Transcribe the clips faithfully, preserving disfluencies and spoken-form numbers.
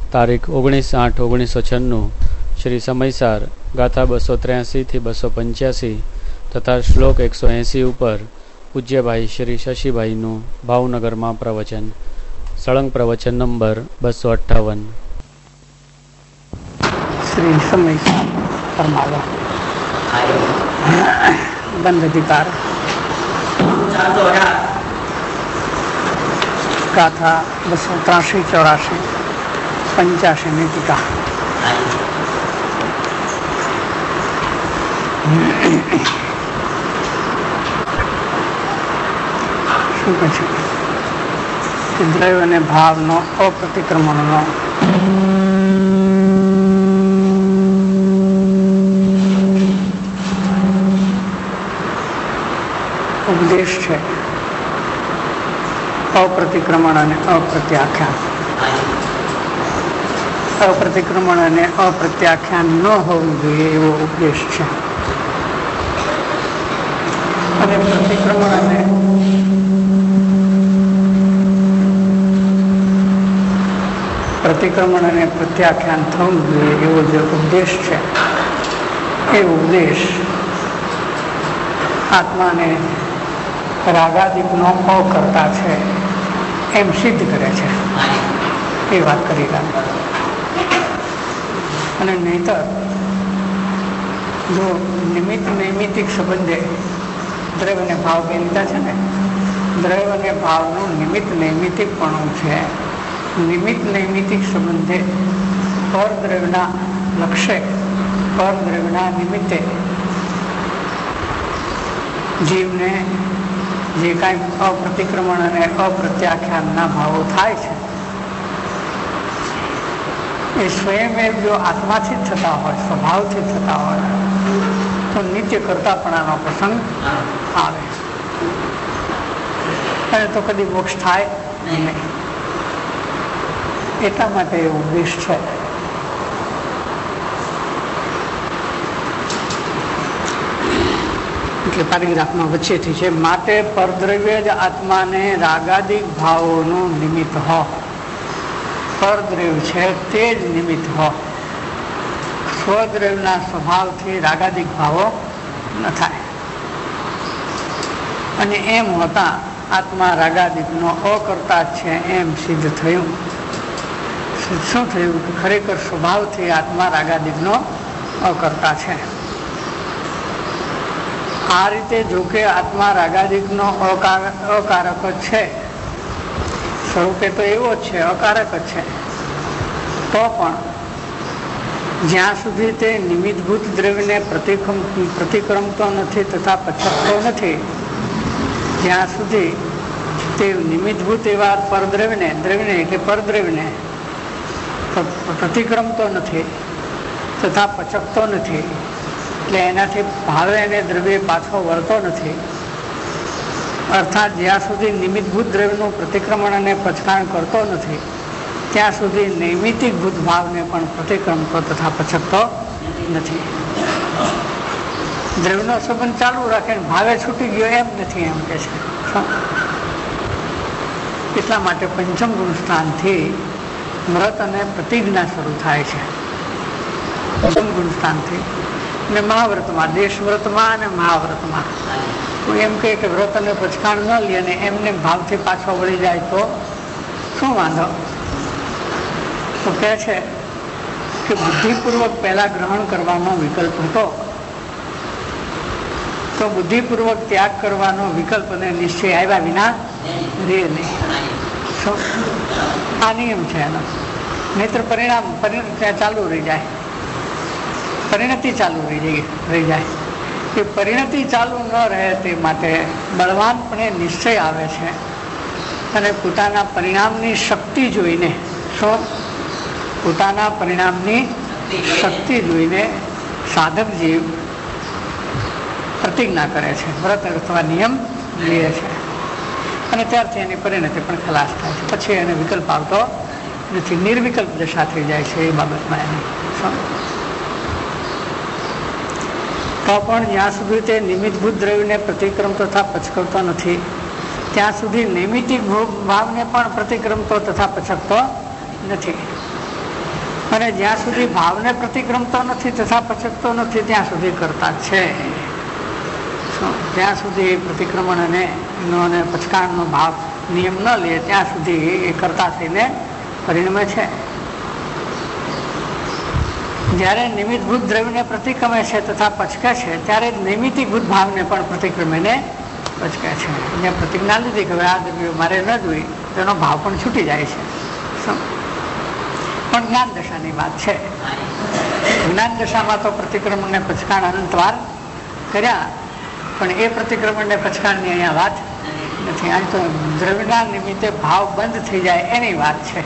તારીખ ઓગણીસ આઠ ઓગણીસો છન્નું શ્રી સમયસાર ગાથા બસો ત્ર્યાસીથી બસો પંચ્યાસી તથા શ્લોક એકસો એંસી ઉપર પૂજ્યભાઈ શ્રી શશીભાઈનું ભાવનગરમાં પ્રવચન. સળંગ પ્રવચન નંબર બસો અઠ્ઠાવન. શ્રી સમયસાર પરમાવા બંધ અધિકાર ગાથા બસો ત્રાસી ચોરાશી પંચ્યાસી ની ટીકા. શું કહે છે? દ્રવ્ય અને ભાવનો અપ્રતિક્રમણનો ઉપદેશ છે. અપ્રતિક્રમણ અને અપ્રત્યાખ્યાન. અપ્રતિક્રમણ અને અપ્રત્યાખ્યાન ન હોવું જોઈએ એવો ઉપદેશ છે. અને પ્રતિક્રમણ અને પ્રતિક્રમણ અને પ્રત્યાખ્યાન થવું જોઈએ એવો જે ઉપદેશ છે એ ઉપદેશ આત્માને રાગાદિકનો અકર્તા છે એમ સિદ્ધ કરે છે. એ વાત કરી રહ્યા. અને નહીતર જો નિમિત્ત નૈમિતિક સંબંધે દ્રવ્ય અને ભાવ બે લીધા છે ને, દ્રવ્ય અને ભાવનું નિમિત્ત નૈમિતિકપણું છે. નિમિત્ત નૈમિતિક સંબંધે પરદ્રવ્યના લક્ષ્ય પરદ્રવ્યના નિમિત્તે જીવને જે કાંઈ અપ્રતિક્રમણ અને અપ્રત્યાખ્યાનના ભાવો થાય છે એ સ્વયં જો આત્માથી જ થતા હોય, સ્વભાવથી જ થતા હોય તો નિત્ય કરતાપણાનો પ્રસંગ આવે અને તો કદી મોક્ષ થાય નહીં. એટલા માટે એ ઉપદેશ છે. એટલે પેરેગ્રાફમાં વચ્ચેથી છે, માટે પરદ્રવ્ય જ આત્માને રાગાદિક ભાવોનું નિમિત્ત હો. પરદ્રવ્ય છે તે જ નિમિત્ત હો. સ્વદ્રવ્યના સ્વભાવથી રાગાદિક ભાવો ન થાય. અને એમ હોતા આત્મા રાગાદિકનો અકર્તા છે એમ સિદ્ધ થયું. શું થયું કે ખરેખર સ્વભાવથી આત્મા રાગાદિકનો અકર્તા છે. આ રીતે જોકે આત્મા રાગાદિકનો અકારક જ છે, સ્વરૂપે તો એવો જ છે, અકારક જ છે, તો પણ જ્યાં સુધી તે નિમિત્તભૂત દ્રવ્યને પ્રતિક્રમ પ્રતિક્રમતો નથી તથા પછકતો નથી, જ્યાં સુધી તે નિમિત્તભૂત એવા પરદ્રવ્યને દ્રવ્યને એટલે પરદ્રવ્યને પ્રતિક્રમતો નથી તથા પચકતો નથી, એટલે એનાથી ભાવે અને દ્રવ્ય પાછો વળતો નથી. અર્થાત જ્યાં સુધી નિમિત્તભૂત દ્રવ્યનું પ્રતિક્રમણ અને પચકાણ કરતો નથી ત્યાં સુધી નૈમિતિક ભૂત ભાવને પણ પ્રતિક્રમતો તથા પચકતો નથી. દ્રવ્યનો સંબંધ ચાલુ રાખે ભાવે છૂટી ગયો એમ નથી, એમ કે છે. એટલા માટે પંચમ ગુણ સ્થાનથી વ્રત અને પ્રતિજ્ઞા શરૂ થાય છે. પંચમ ગુણ સ્થાનથી અને મહાવ્રતમાં, દેશ વ્રતમાં અને મહાવ્રતમાં તો એમ કહે કે વ્રત અને પચકાણ ન લે અને એમને ભાવથી પાછો વળી જાય તો શું વાંધો? તો કહે છે કે બુદ્ધિપૂર્વક પહેલા ગ્રહણ કરવાનો વિકલ્પ હતો તો બુદ્ધિપૂર્વક ત્યાગ કરવાનો વિકલ્પ અને નિશ્ચય આવ્યા વિના રે નહીં. આ નિયમ છે એનો. નહીતર પરિણામ ત્યાં ચાલુ રહી જાય, પરિણતિ ચાલુ રહી રહી જાય. એ પરિણતિ ચાલુ ન રહે તે માટે બળવાનપણે નિશ્ચય આવે છે અને પોતાના પરિણામની શક્તિ જોઈને, શું પોતાના પરિણામની શક્તિ જોઈને સાધક જીવ પ્રતિજ્ઞા કરે છે, વ્રત અથવા નિયમ લે છે અને ત્યારથી એની પરિણતિ પણ ખલાસ થાય છે. પછી એને વિકલ્પ આવતો નથી, નિર્વિકલ્પ દશા થઈ જાય છે એ બાબતમાં એની. તો પણ જ્યાં સુધી તે નિમિત્તભૂત દ્રવ્યને પ્રતિક્રમ તથા પચકવતો નથી ત્યાં સુધી નૈમિતિક ભાવને પણ પ્રતિક્રમતો તથા પચકતો નથી. અને જ્યાં સુધી ભાવને પ્રતિક્રમતો નથી તથા પચકતો નથી ત્યાં સુધી કરતા છે. જ્યાં સુધી પ્રતિક્રમણ અને અને પચકાણનો ભાવ નિયમ ન લે ત્યાં સુધી એ કરતા થઈને પરિણમે છે. જ્યારે નિમિત્તભૂત દ્રવ્યને પ્રતિક્રમે છે તથા પચકે છે ત્યારે નૈમિતિકભૂત ભાવને પણ પ્રતિક્રમેને પચકે છે. જ્યાં પ્રતિજ્ઞા લીધી કે હવે આ દ્રવ્ય મારે ન જોઈ તેનો ભાવ પણ છૂટી જાય છે. પણ જ્ઞાન દશાની વાત છે. જ્ઞાન દશામાં તો પ્રતિક્રમણ ને પચકાણ અનંતવાર કર્યા, પણ એ પ્રતિક્રમણ ને પચકાણની અહીંયા વાત નથી. આ તો દ્રવ્યના નિમિત્તે ભાવ બંધ થઈ જાય એની વાત છે.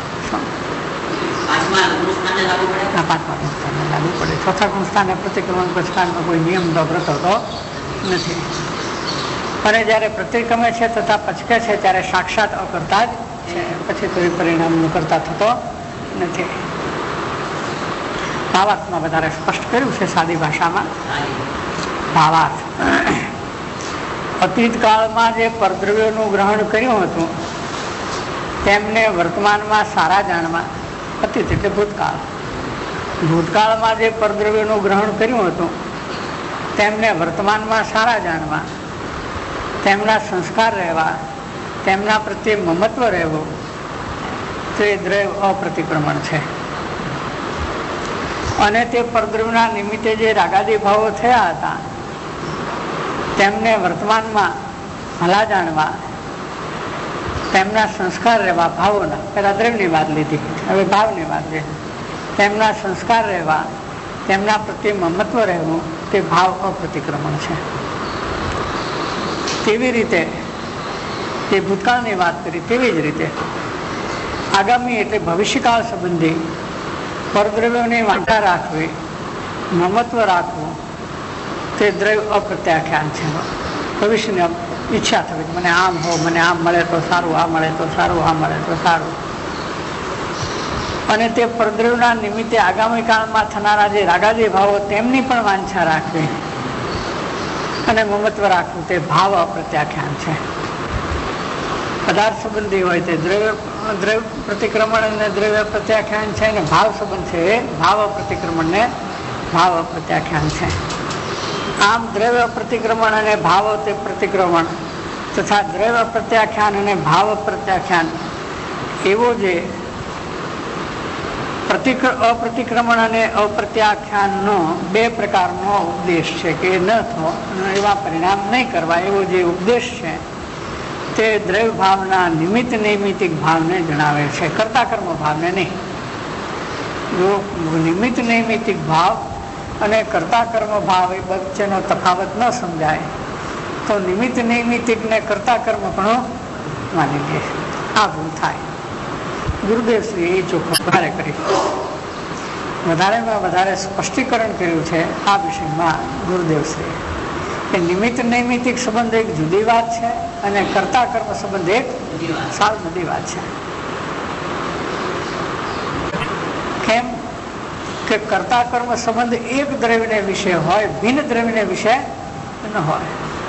પાંચમા ગુણસ્થાને લાગુ પડે. ચોથા ગુણસ્થાને પ્રતિક્રમણ પચકાણનો કોઈ નિયમ તો વ્રત હોતો નથી. અને જ્યારે પ્રતિક્રમે છે તથા પચકે છે ત્યારે સાક્ષાત અકર્તા જ છે. પછી તો એ પરિણામનું કરતા થતો નથી. ભાવાર્થમાં વધારે સ્પષ્ટ કર્યું છે સાદી ભાષામાં. ભાવાર્થ અતીત કાળમાં જે પરદ્રવ્યોનું ગ્રહણ કર્યું હતું તેમને વર્તમાનમાં સારા જાણવા. અતીત એટલે ભૂતકાળ. ભૂતકાળમાં જે પરદ્રવ્યોનું ગ્રહણ કર્યું હતું તેમને વર્તમાનમાં સારા જાણવા, તેમના સંસ્કાર રહેવા, તેમના પ્રત્યે મમત્વ રહેવું, તે દ્રવ્ય અપ્રતિક્રમણ છે. અને તે પરદ્રવ્યના નિમિત્તે જે રાગાદી ભાવો થયા હતા તેમને વર્તમાનમાં ભલા જાણવા, તેમના સંસ્કાર રહેવા ભાવોના. પેલા દ્રવ્યની વાત લીધી, હવે ભાવની વાત છે. તેમના સંસ્કાર રહેવા, તેમના પ્રત્યે મમત્વ રહેવું, તે ભાવ અપ્રતિક્રમણ છે. તેવી રીતે તે ભૂતકાળની વાત કરી તેવી જ રીતે આગામી એટલે ભવિષ્યકાળ સંબંધી પરદ્રવ્યોની વાંટા રાખવી, મમત્વ રાખવું, તે દ્રવ્ય અપ્રત્યાખ્યાન છે. ભવિષ્યની ઈચ્છા થવી મને આમ હો, મને આમ મળે તો સારું, આ મળે તો સારું, આ મળે તો સારું. અને તે પરદ્રવ્યના નિમિત્તે આગામી કાળમાં થનારા જે રાગાદી ભાવો તેમની પણ વાંછા રાખવી અને મમત્વ રાખવું, તે ભાવ અપ્રત્યાખ્યાન છે. પદાર્થ સંબંધી હોય તે દ્રવ્ય દ્રવ્ય પ્રતિક્રમણ અને દ્રવ્ય પ્રત્યાખ્યાન છે, અને ભાવ સંબંધ છે એ ભાવ પ્રતિક્રમણ ને ભાવ પ્રત્યાખ્યાન છે. આમ દ્રવ્ય પ્રતિક્રમણ અને ભાવ તે પ્રતિક્રમણ તથા દ્રવ્ય પ્રત્યાખ્યાન અને ભાવ પ્રત્યાખ્યાન એવો જે અપ્રતિક્રમણ અને અપ્રત્યાખ્યાનનો બે પ્રકારનો ઉપદેશ છે કે ન થો એવા પરિણામ નહીં કરવા એવો જે ઉપદેશ છે તે દ્રવ્ય ભાવના નિમિત્ત નૈમિતિક ભાવને જણાવે છે, કર્તા કર્મ ભાવને નહીં. જો નિમિત્ત નૈમિતિક ભાવ અને કર્તા કર્મ ભાવ એ વચ્ચેનો તફાવત ન સમજાય તો નિમિત્ત નૈમિતિક ને કર્તા કર્મ પણ માની લે. આ ભૂલ થાય. ગુરુદેવ શ્રી એ ચોખ્ખું વધારે કરી વધારેમાં વધારે સ્પષ્ટીકરણ કર્યું છે આ વિષયમાં ગુરુદેવ શ્રી કે નિમિત્ત નૈમિતિક સંબંધ એક જુદી વાત છે અને કર્તા કર્મ સંબંધ એક સાવ જુદી વાત છે. કેમ કે કર્તા કર્મ સંબંધ એક દ્રવ્યને વિશે હોય, ભિન્ન દ્રવ્યને વિશે ન હોય.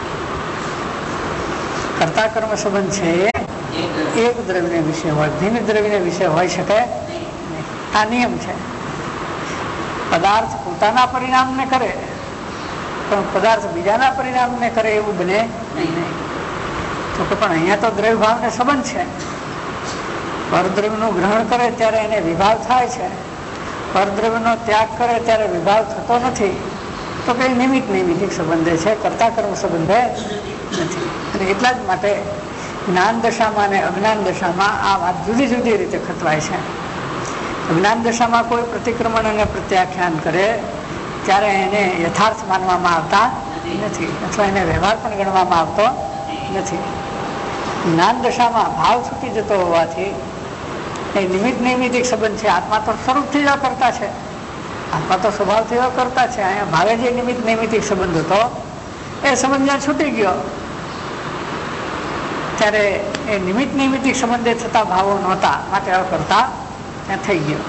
કર્તા કર્મ સંબંધ છે એક દ્રવ્યને વિશે હોય, ભિન્ન દ્રવ્યને વિશે હોય શકે નહીં. આ નિયમ છે. પદાર્થ પોતાના પરિણામને કરે પણ પદાર્થ બીજાના પરિણામને કરે એવું બને નહીં. તો પણ અહીંયા તો દ્રવ્ય ભાવને સંબંધ છે. પરદ્રવ્યનું ગ્રહણ કરે ત્યારે એને વિભાવ થાય છે, પરદ્રવ્યનો ત્યાગ કરે ત્યારે વિભાવ થતો નથી. તો કઈ નિમિત્ત નૈમિતિક સંબંધે છે, કર્તા કર્મ સંબંધે નથી. અને એટલા જ માટે જ્ઞાન દશામાં અને અજ્ઞાન દશામાં આ વાત જુદી જુદી રીતે ખતવાય છે. અજ્ઞાન દશામાં કોઈ પ્રતિક્રમણ અને પ્રત્યાખ્યાન કરે ત્યારે એને યથાર્થ માનવામાં આવતા નથી અથવા એને વ્યવહાર પણ ગણવામાં આવતો નથી. જ્ઞાન દશામાં ભાવ છૂટી જતો હોવાથી એ નિમિત્ત નૈમિતિક સંબંધ છે. આત્મા તો સ્વરૂપથી જ કરતા છે, આત્મા તો સ્વભાવથી કરતા છે. અહીંયા ભાવે જે નિમિત્ત નૈમિતિક સંબંધ હતો એ સંબંધ જ્યાં છૂટી ગયો ત્યારે એ નિમિત્ત નૈમિતિક સંબંધે થતા ભાવો નહોતા, માટે કરતા ત્યાં થઈ ગયો.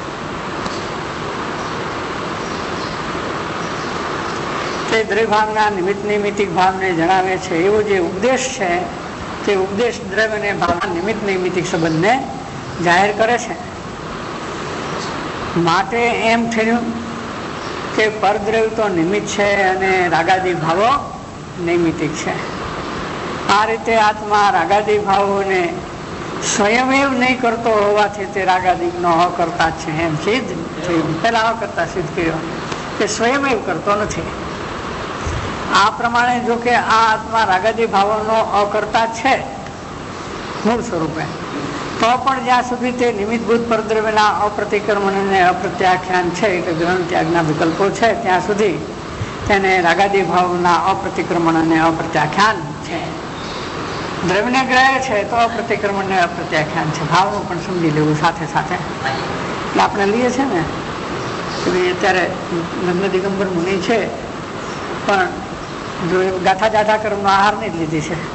તે દ્રવ્ય ભાવના નિમિત્ત નૈમિતિક ભાવને જણાવે છે. એવો જે ઉપદેશ છે તે ઉપદેશ દ્રવ્ય અને ભાવના નિમિત્ત નૈમિતિક સંબંધને જાહેર કરે છે. માટે એમ થયું કે પરદ્રવ્ય તો નિમિત્ત છે અને રાગાદી ભાવો નૈમિતિક છે. આ રીતે આત્મા રાગાદી ભાવોને સ્વયમેવ નહીં કરતો હોવાથી તે રાગાદિક નો અકર્તા છે એમ સિદ્ધ થયું. પેલા અકર્તા સિદ્ધ કર્યો કે સ્વયમેવ કરતો નથી. આ પ્રમાણે જો કે આ આત્મા રાગાદી ભાવોનો અકર્તા છે મૂળ સ્વરૂપે, તો પણ જ્યાં સુધી તે નિમિત્તભૂત પરદ્રવ્યના અપ્રતિક્રમણ અને અપ્રત્યાખ્યાન છે, એટલે ગ્રહણ ત્યાગના વિકલ્પો છે, ત્યાં સુધી તેને રાગાદી ભાવના અપ્રતિક્રમણ અને અપ્રત્યાખ્યાન છે. દ્રવ્યને ગ્રહે છે તો અપ્રતિક્રમણ ને અપ્રત્યાખ્યાન છે. ભાવનું પણ સમજી લેવું સાથે સાથે. એટલે આપણે લઈએ છીએ ને કે ભાઈ અત્યારે લગ્ન દિગંબર મુનિ છે, પણ જો ગાથા જાથા કર્મનો આહારની જ લીધી છે,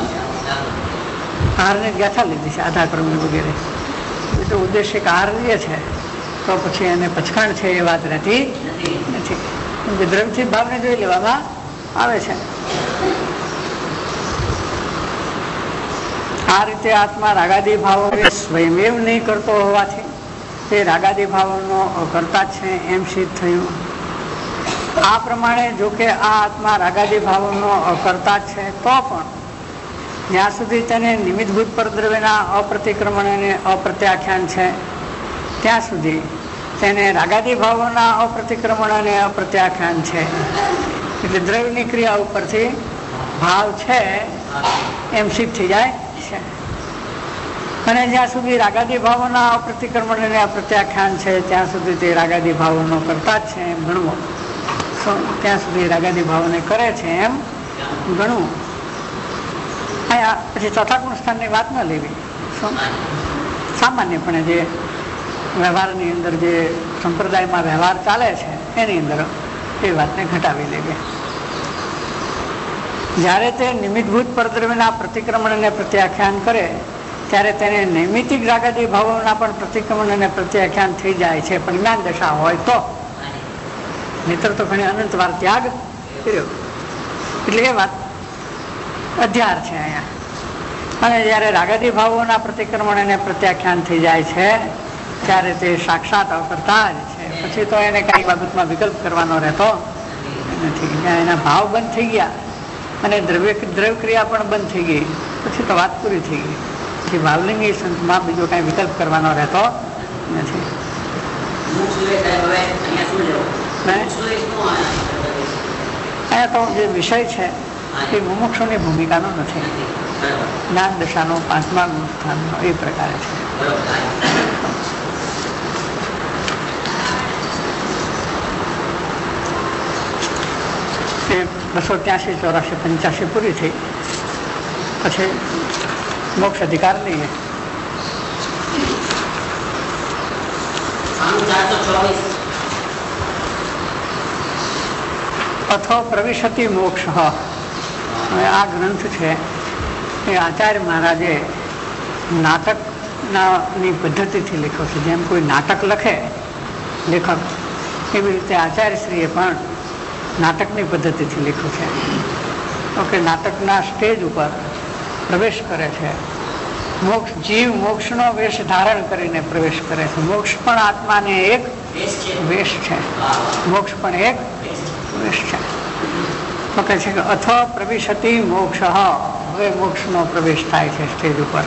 આહારની જ ગાથા લીધી છે, આધા કર્મની વગેરે, એ તો ઉદ્દેશિક આહાર લઈએ છે તો પછી એને પચખાણ છે એ વાત રહેતી નથી. દ્રવ્યથી ભાવને જોઈ લેવામાં આવે છે. આ રીતે આત્મા રાગાદી ભાવો સ્વયમેવ નહીં કરતો હોવાથી તે રાગાદી ભાવોનો અકર્તા છે એમ સિદ્ધ થયું. આ પ્રમાણે જો કે આ આત્મા રાગાદી ભાવોનો અકર્તા છે, તો પણ જ્યાં સુધી તેને નિમિત્તભૂત પરદ્રવ્યના અપ્રતિક્રમણ અને અપ્રત્યાખ્યાન છે, ત્યાં સુધી તેને રાગાદી ભાવોના અપ્રતિક્રમણ અને અપ્રત્યાખ્યાન છે. એટલે દ્રવ્યની ક્રિયા ઉપરથી ભાવ છે એમ સિદ્ધ થઈ જાય છે. અને જ્યાં સુધી રાગાદી ભાવોના અપ્રતિક્રમણ અને અપ્રત્યાખ્યાન છે, ત્યાં સુધી તે રાગાદી ભાવોનો કરતા જ છે એમ ગણવો. ત્યાં સુધી રાગાદી ભાવોને કરે છે એમ ગણવું. અહીંયા પછી ચોથા ગુણ સ્થાનની વાત ન લેવી. સામાન્યપણે જે વ્યવહારની અંદર જે સંપ્રદાયમાં વ્યવહાર ચાલે છે એની અંદર એ વાતને ઘટાવી લેવી. જ્યારે તે નિમિત્તભૂત પરદ્રવ્યના પ્રતિક્રમણ અને પ્રત્યાખ્યાન કરે ત્યારે તેને નૈમિતિક રાગાદી ભાવોના પણ પ્રતિક્રમણ અને પ્રત્યાખ્યાન થઈ જાય છે, પણ જ્ઞાન દશા હોય તો. મિત્ર તો ઘણી અનંત વાર ત્યાગ કર્યો, એટલે એ વાત અધ્યાર છે અહીંયા. અને જ્યારે રાગાદી ભાવોના પ્રતિક્રમણ અને પ્રત્યાખ્યાન થઈ જાય છે ત્યારે તે સાક્ષાત અકર્તા જ છે. પછી તો એને કઈ બાબતમાં વિકલ્પ કરવાનો રહેતો નથી. એના ભાવ બંધ થઈ ગયા અને દ્રવ્ય દ્રવ્ય ક્રિયા પણ બંધ થઈ ગઈ, પછી તો વાત પૂરી થઈ ગઈ. પછી ભાવલિંગી સંતમાં બીજો કઈ વિકલ્પ કરવાનો રહેતો નથી. અહીંયા તો જે વિષય છે એ મુમુક્ષુની ભૂમિકાનો નથી. જ્ઞાન દશાનો પાંચમા ગુણ સ્થાનનો એ પ્રકારે છે. બસો ત્યાસી ચોરાસી પંચ્યાસી પૂરી થઈ પછી મોક્ષ અધિકાર લઈએ. અથો પ્રવિશતિ મોક્ષ. હવે આ ગ્રંથ છે એ આચાર્ય મહારાજે નાટકની પદ્ધતિથી લખ્યો છે. જેમ કોઈ નાટક લખે લેખક, એવી રીતે આચાર્યશ્રીએ પણ નાટકની પદ્ધતિથી લખ્યું છે. ઓકે, નાટકના સ્ટેજ ઉપર પ્રવેશ કરે છે. મોક્ષ જીવ મોક્ષનો વેશ ધારણ કરીને પ્રવેશ કરે છે. મોક્ષ પણ આત્માને એક વેશ છે. મોક્ષ પણ એક વેશ છે. તો કહે છે કે અથ પ્રવિશતિ મોક્ષ. હવે મોક્ષનો પ્રવેશ થાય છે સ્ટેજ ઉપર.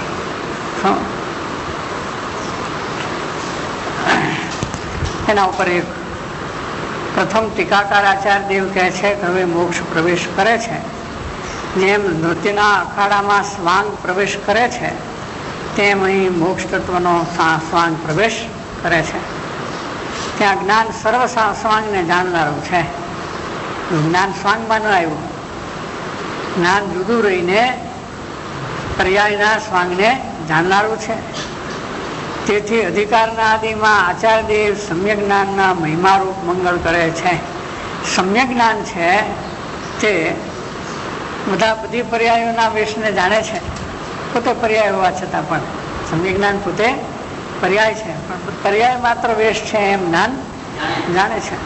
એના ઉપર એક પ્રથમ ટીકાકાર આચાર્ય દેવ કહે છે કે હવે મોક્ષ પ્રવેશ કરે છે. જેમ નૃત્યના અખાડામાં સ્વાંગ પ્રવેશ કરે છે, તેમ અહીં મોક્ષ તત્વનો સ્વાંગ પ્રવેશ કરે છે. ત્યાં જ્ઞાન સર્વ સ્વાંગને જાણનારું છે. જ્ઞાન સ્વાંગમાં ન આવ્યું, જ્ઞાન જુદું રહીને પર્યાયના સ્વાંગને જાણનારું છે. તેથી અધિકારના આદિમાં આચાર્યદેવ સમ્યક જ્ઞાનના મહિમારૂપ મંગળ કરે છે. સમ્યક જ્ઞાન છે તે બધા બધી પર્યાયોના વેશને જાણે છે. પોતે પર્યાય હોવા છતાં પણ સમ્યક જ્ઞાન પોતે પર્યાય છે, પણ પર્યાય માત્ર વેશ છે એમ જ્ઞાન જાણે છે.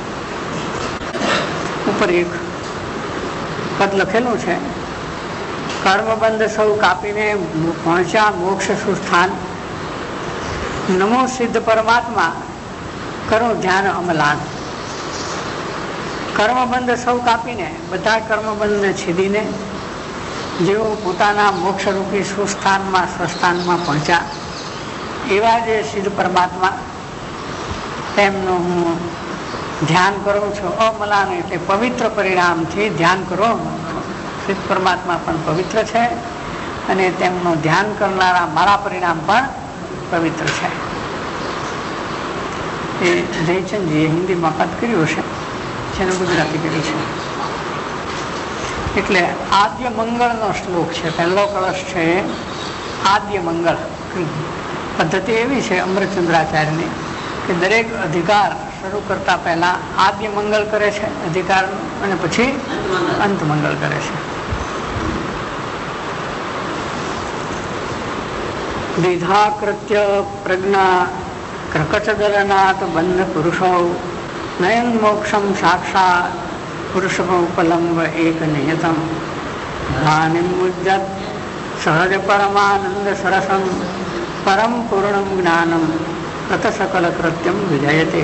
ઉપર એક પદ લખેલું છે, કર્મબંધ સૌ કાપીને પહોંચ્યા મોક્ષ સુસ્થાન. નમો સિદ્ધ પરમાત્મા કરો ધ્યાન અમલાન. કર્મબંધ સૌ કાપીને, બધા કર્મબંધને છેદીને જેઓ પોતાના મોક્ષરૂપી સુસ્થાનમાં સ્વસ્થાનમાં પહોંચ્યા એવા જે સિદ્ધ પરમાત્મા તેમનું હું ધ્યાન કરું છું. અમલાન એટલે પવિત્ર પરિણામથી ધ્યાન કરો. સિદ્ધ પરમાત્મા પણ પવિત્ર છે અને તેમનું ધ્યાન કરનારા મારા પરિણામ પણ પવિત્ર છે. એ જયચંદજીએ હિન્દીમાં પદ કર્યું છે, જેનું ગુજરાતી કર્યું છે. એટલે આદ્ય મંગળનો શ્લોક છે. પહેલો કળશ છે આદ્ય મંગળ. પદ્ધતિ એવી છે અમૃતચંદ્રાચાર્યની કે દરેક અધિકાર શરૂ કરતા પહેલા આદ્ય મંગળ કરે છે અધિકાર, અને પછી અંત મંગળ કરે છે. દ્વિધા કૃત્ય પ્રજ્ઞા ક્રકચદલનાથ બંધ પુરુષો નયન મોક્ષમ સાક્ષાત પુરુષોપલંબ એક નિયતમ ભાનિમુજ્જત સહજ પરમાનંદ સરસમ પરમ પૂર્ણમ જ્ઞાનમ તત સકલ કૃત્યમ વિજયતે.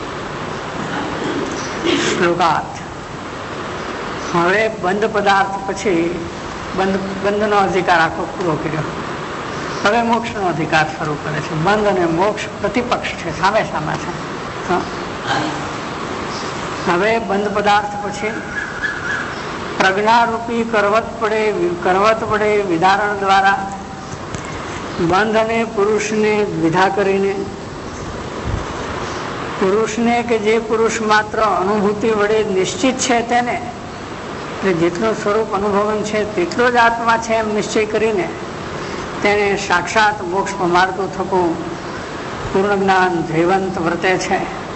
શ્લોકાર્થ. હવે બંધ પદાર્થ પછી બંધ બંધનો અધિકાર આખો પૂરો કર્યો. હવે મોક્ષનો અધિકાર શરૂ કરે છે. બંધ અને મોક્ષ પ્રતિપક્ષ છે, સામે સામે છે. હવે બંધ પદાર્થ પછી પ્રજ્ઞારૂપી કરવત પડે કરવત પડે વિધારણ દ્વારા બંધ અને પુરુષને વિધા કરીને, પુરુષને કે જે પુરુષ માત્ર અનુભૂતિ વડે નિશ્ચિત છે તેને, જેટલું સ્વરૂપ અનુભવન છે તેટલો જ આત્મા છે એમ નિશ્ચય કરીને તેને સાક્ષાત મોક્ષ પમાડતું થતું પૂર્ણ જ્ઞાન જૈવંત વર્તે છે.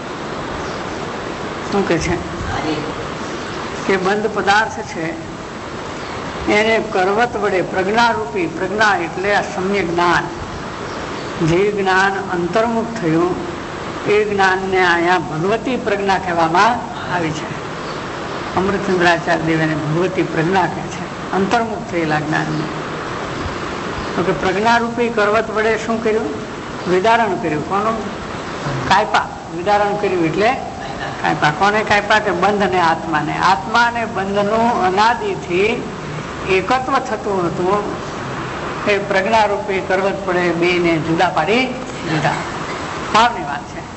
શું કે છે કે બંધ પદાર્થ છે એને કરવત વડે પ્રજ્ઞારૂપી, પ્રજ્ઞા એટલે આ સમ્યક જ્ઞાન, જે જ્ઞાન અંતર્મુખ થયું એ જ્ઞાનને અહીંયા ભગવતી પ્રજ્ઞા કહેવામાં આવી છે. અમૃતચંદ્રાચાર્ય દેવ એને ભગવતી પ્રજ્ઞા કહે છે, અંતર્મુખ થયેલા જ્ઞાનને. તો કે પ્રજ્ઞારૂપી કરવત વડે શું કર્યું? વિદારણ કર્યું. કોનું? કાયપા. વિદારણ કર્યું એટલે કાયપા. કોને કાયપા? કે બંધ અને આત્માને. આત્મા અને બંધનું અનાદિથી એકત્વ થતું હતું એ પ્રજ્ઞારૂપી કરવત પડે બેને જુદા પાડી દીધા. ભાવની વાત છે.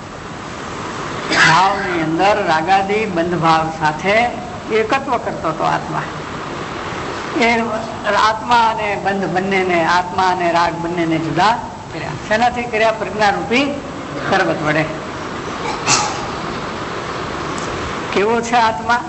ભાવની અંદર રાગાદી બંધ ભાવ સાથે એકત્વ કરતો હતો આત્મા. એ આત્મા અને બંધ બંનેને, આત્મા અને રાગ બંનેને જુદા કર્યા. શેનાથી કર્યા? પ્રજ્ઞારૂપી કરવત વડે. કેવો છે આત્મા?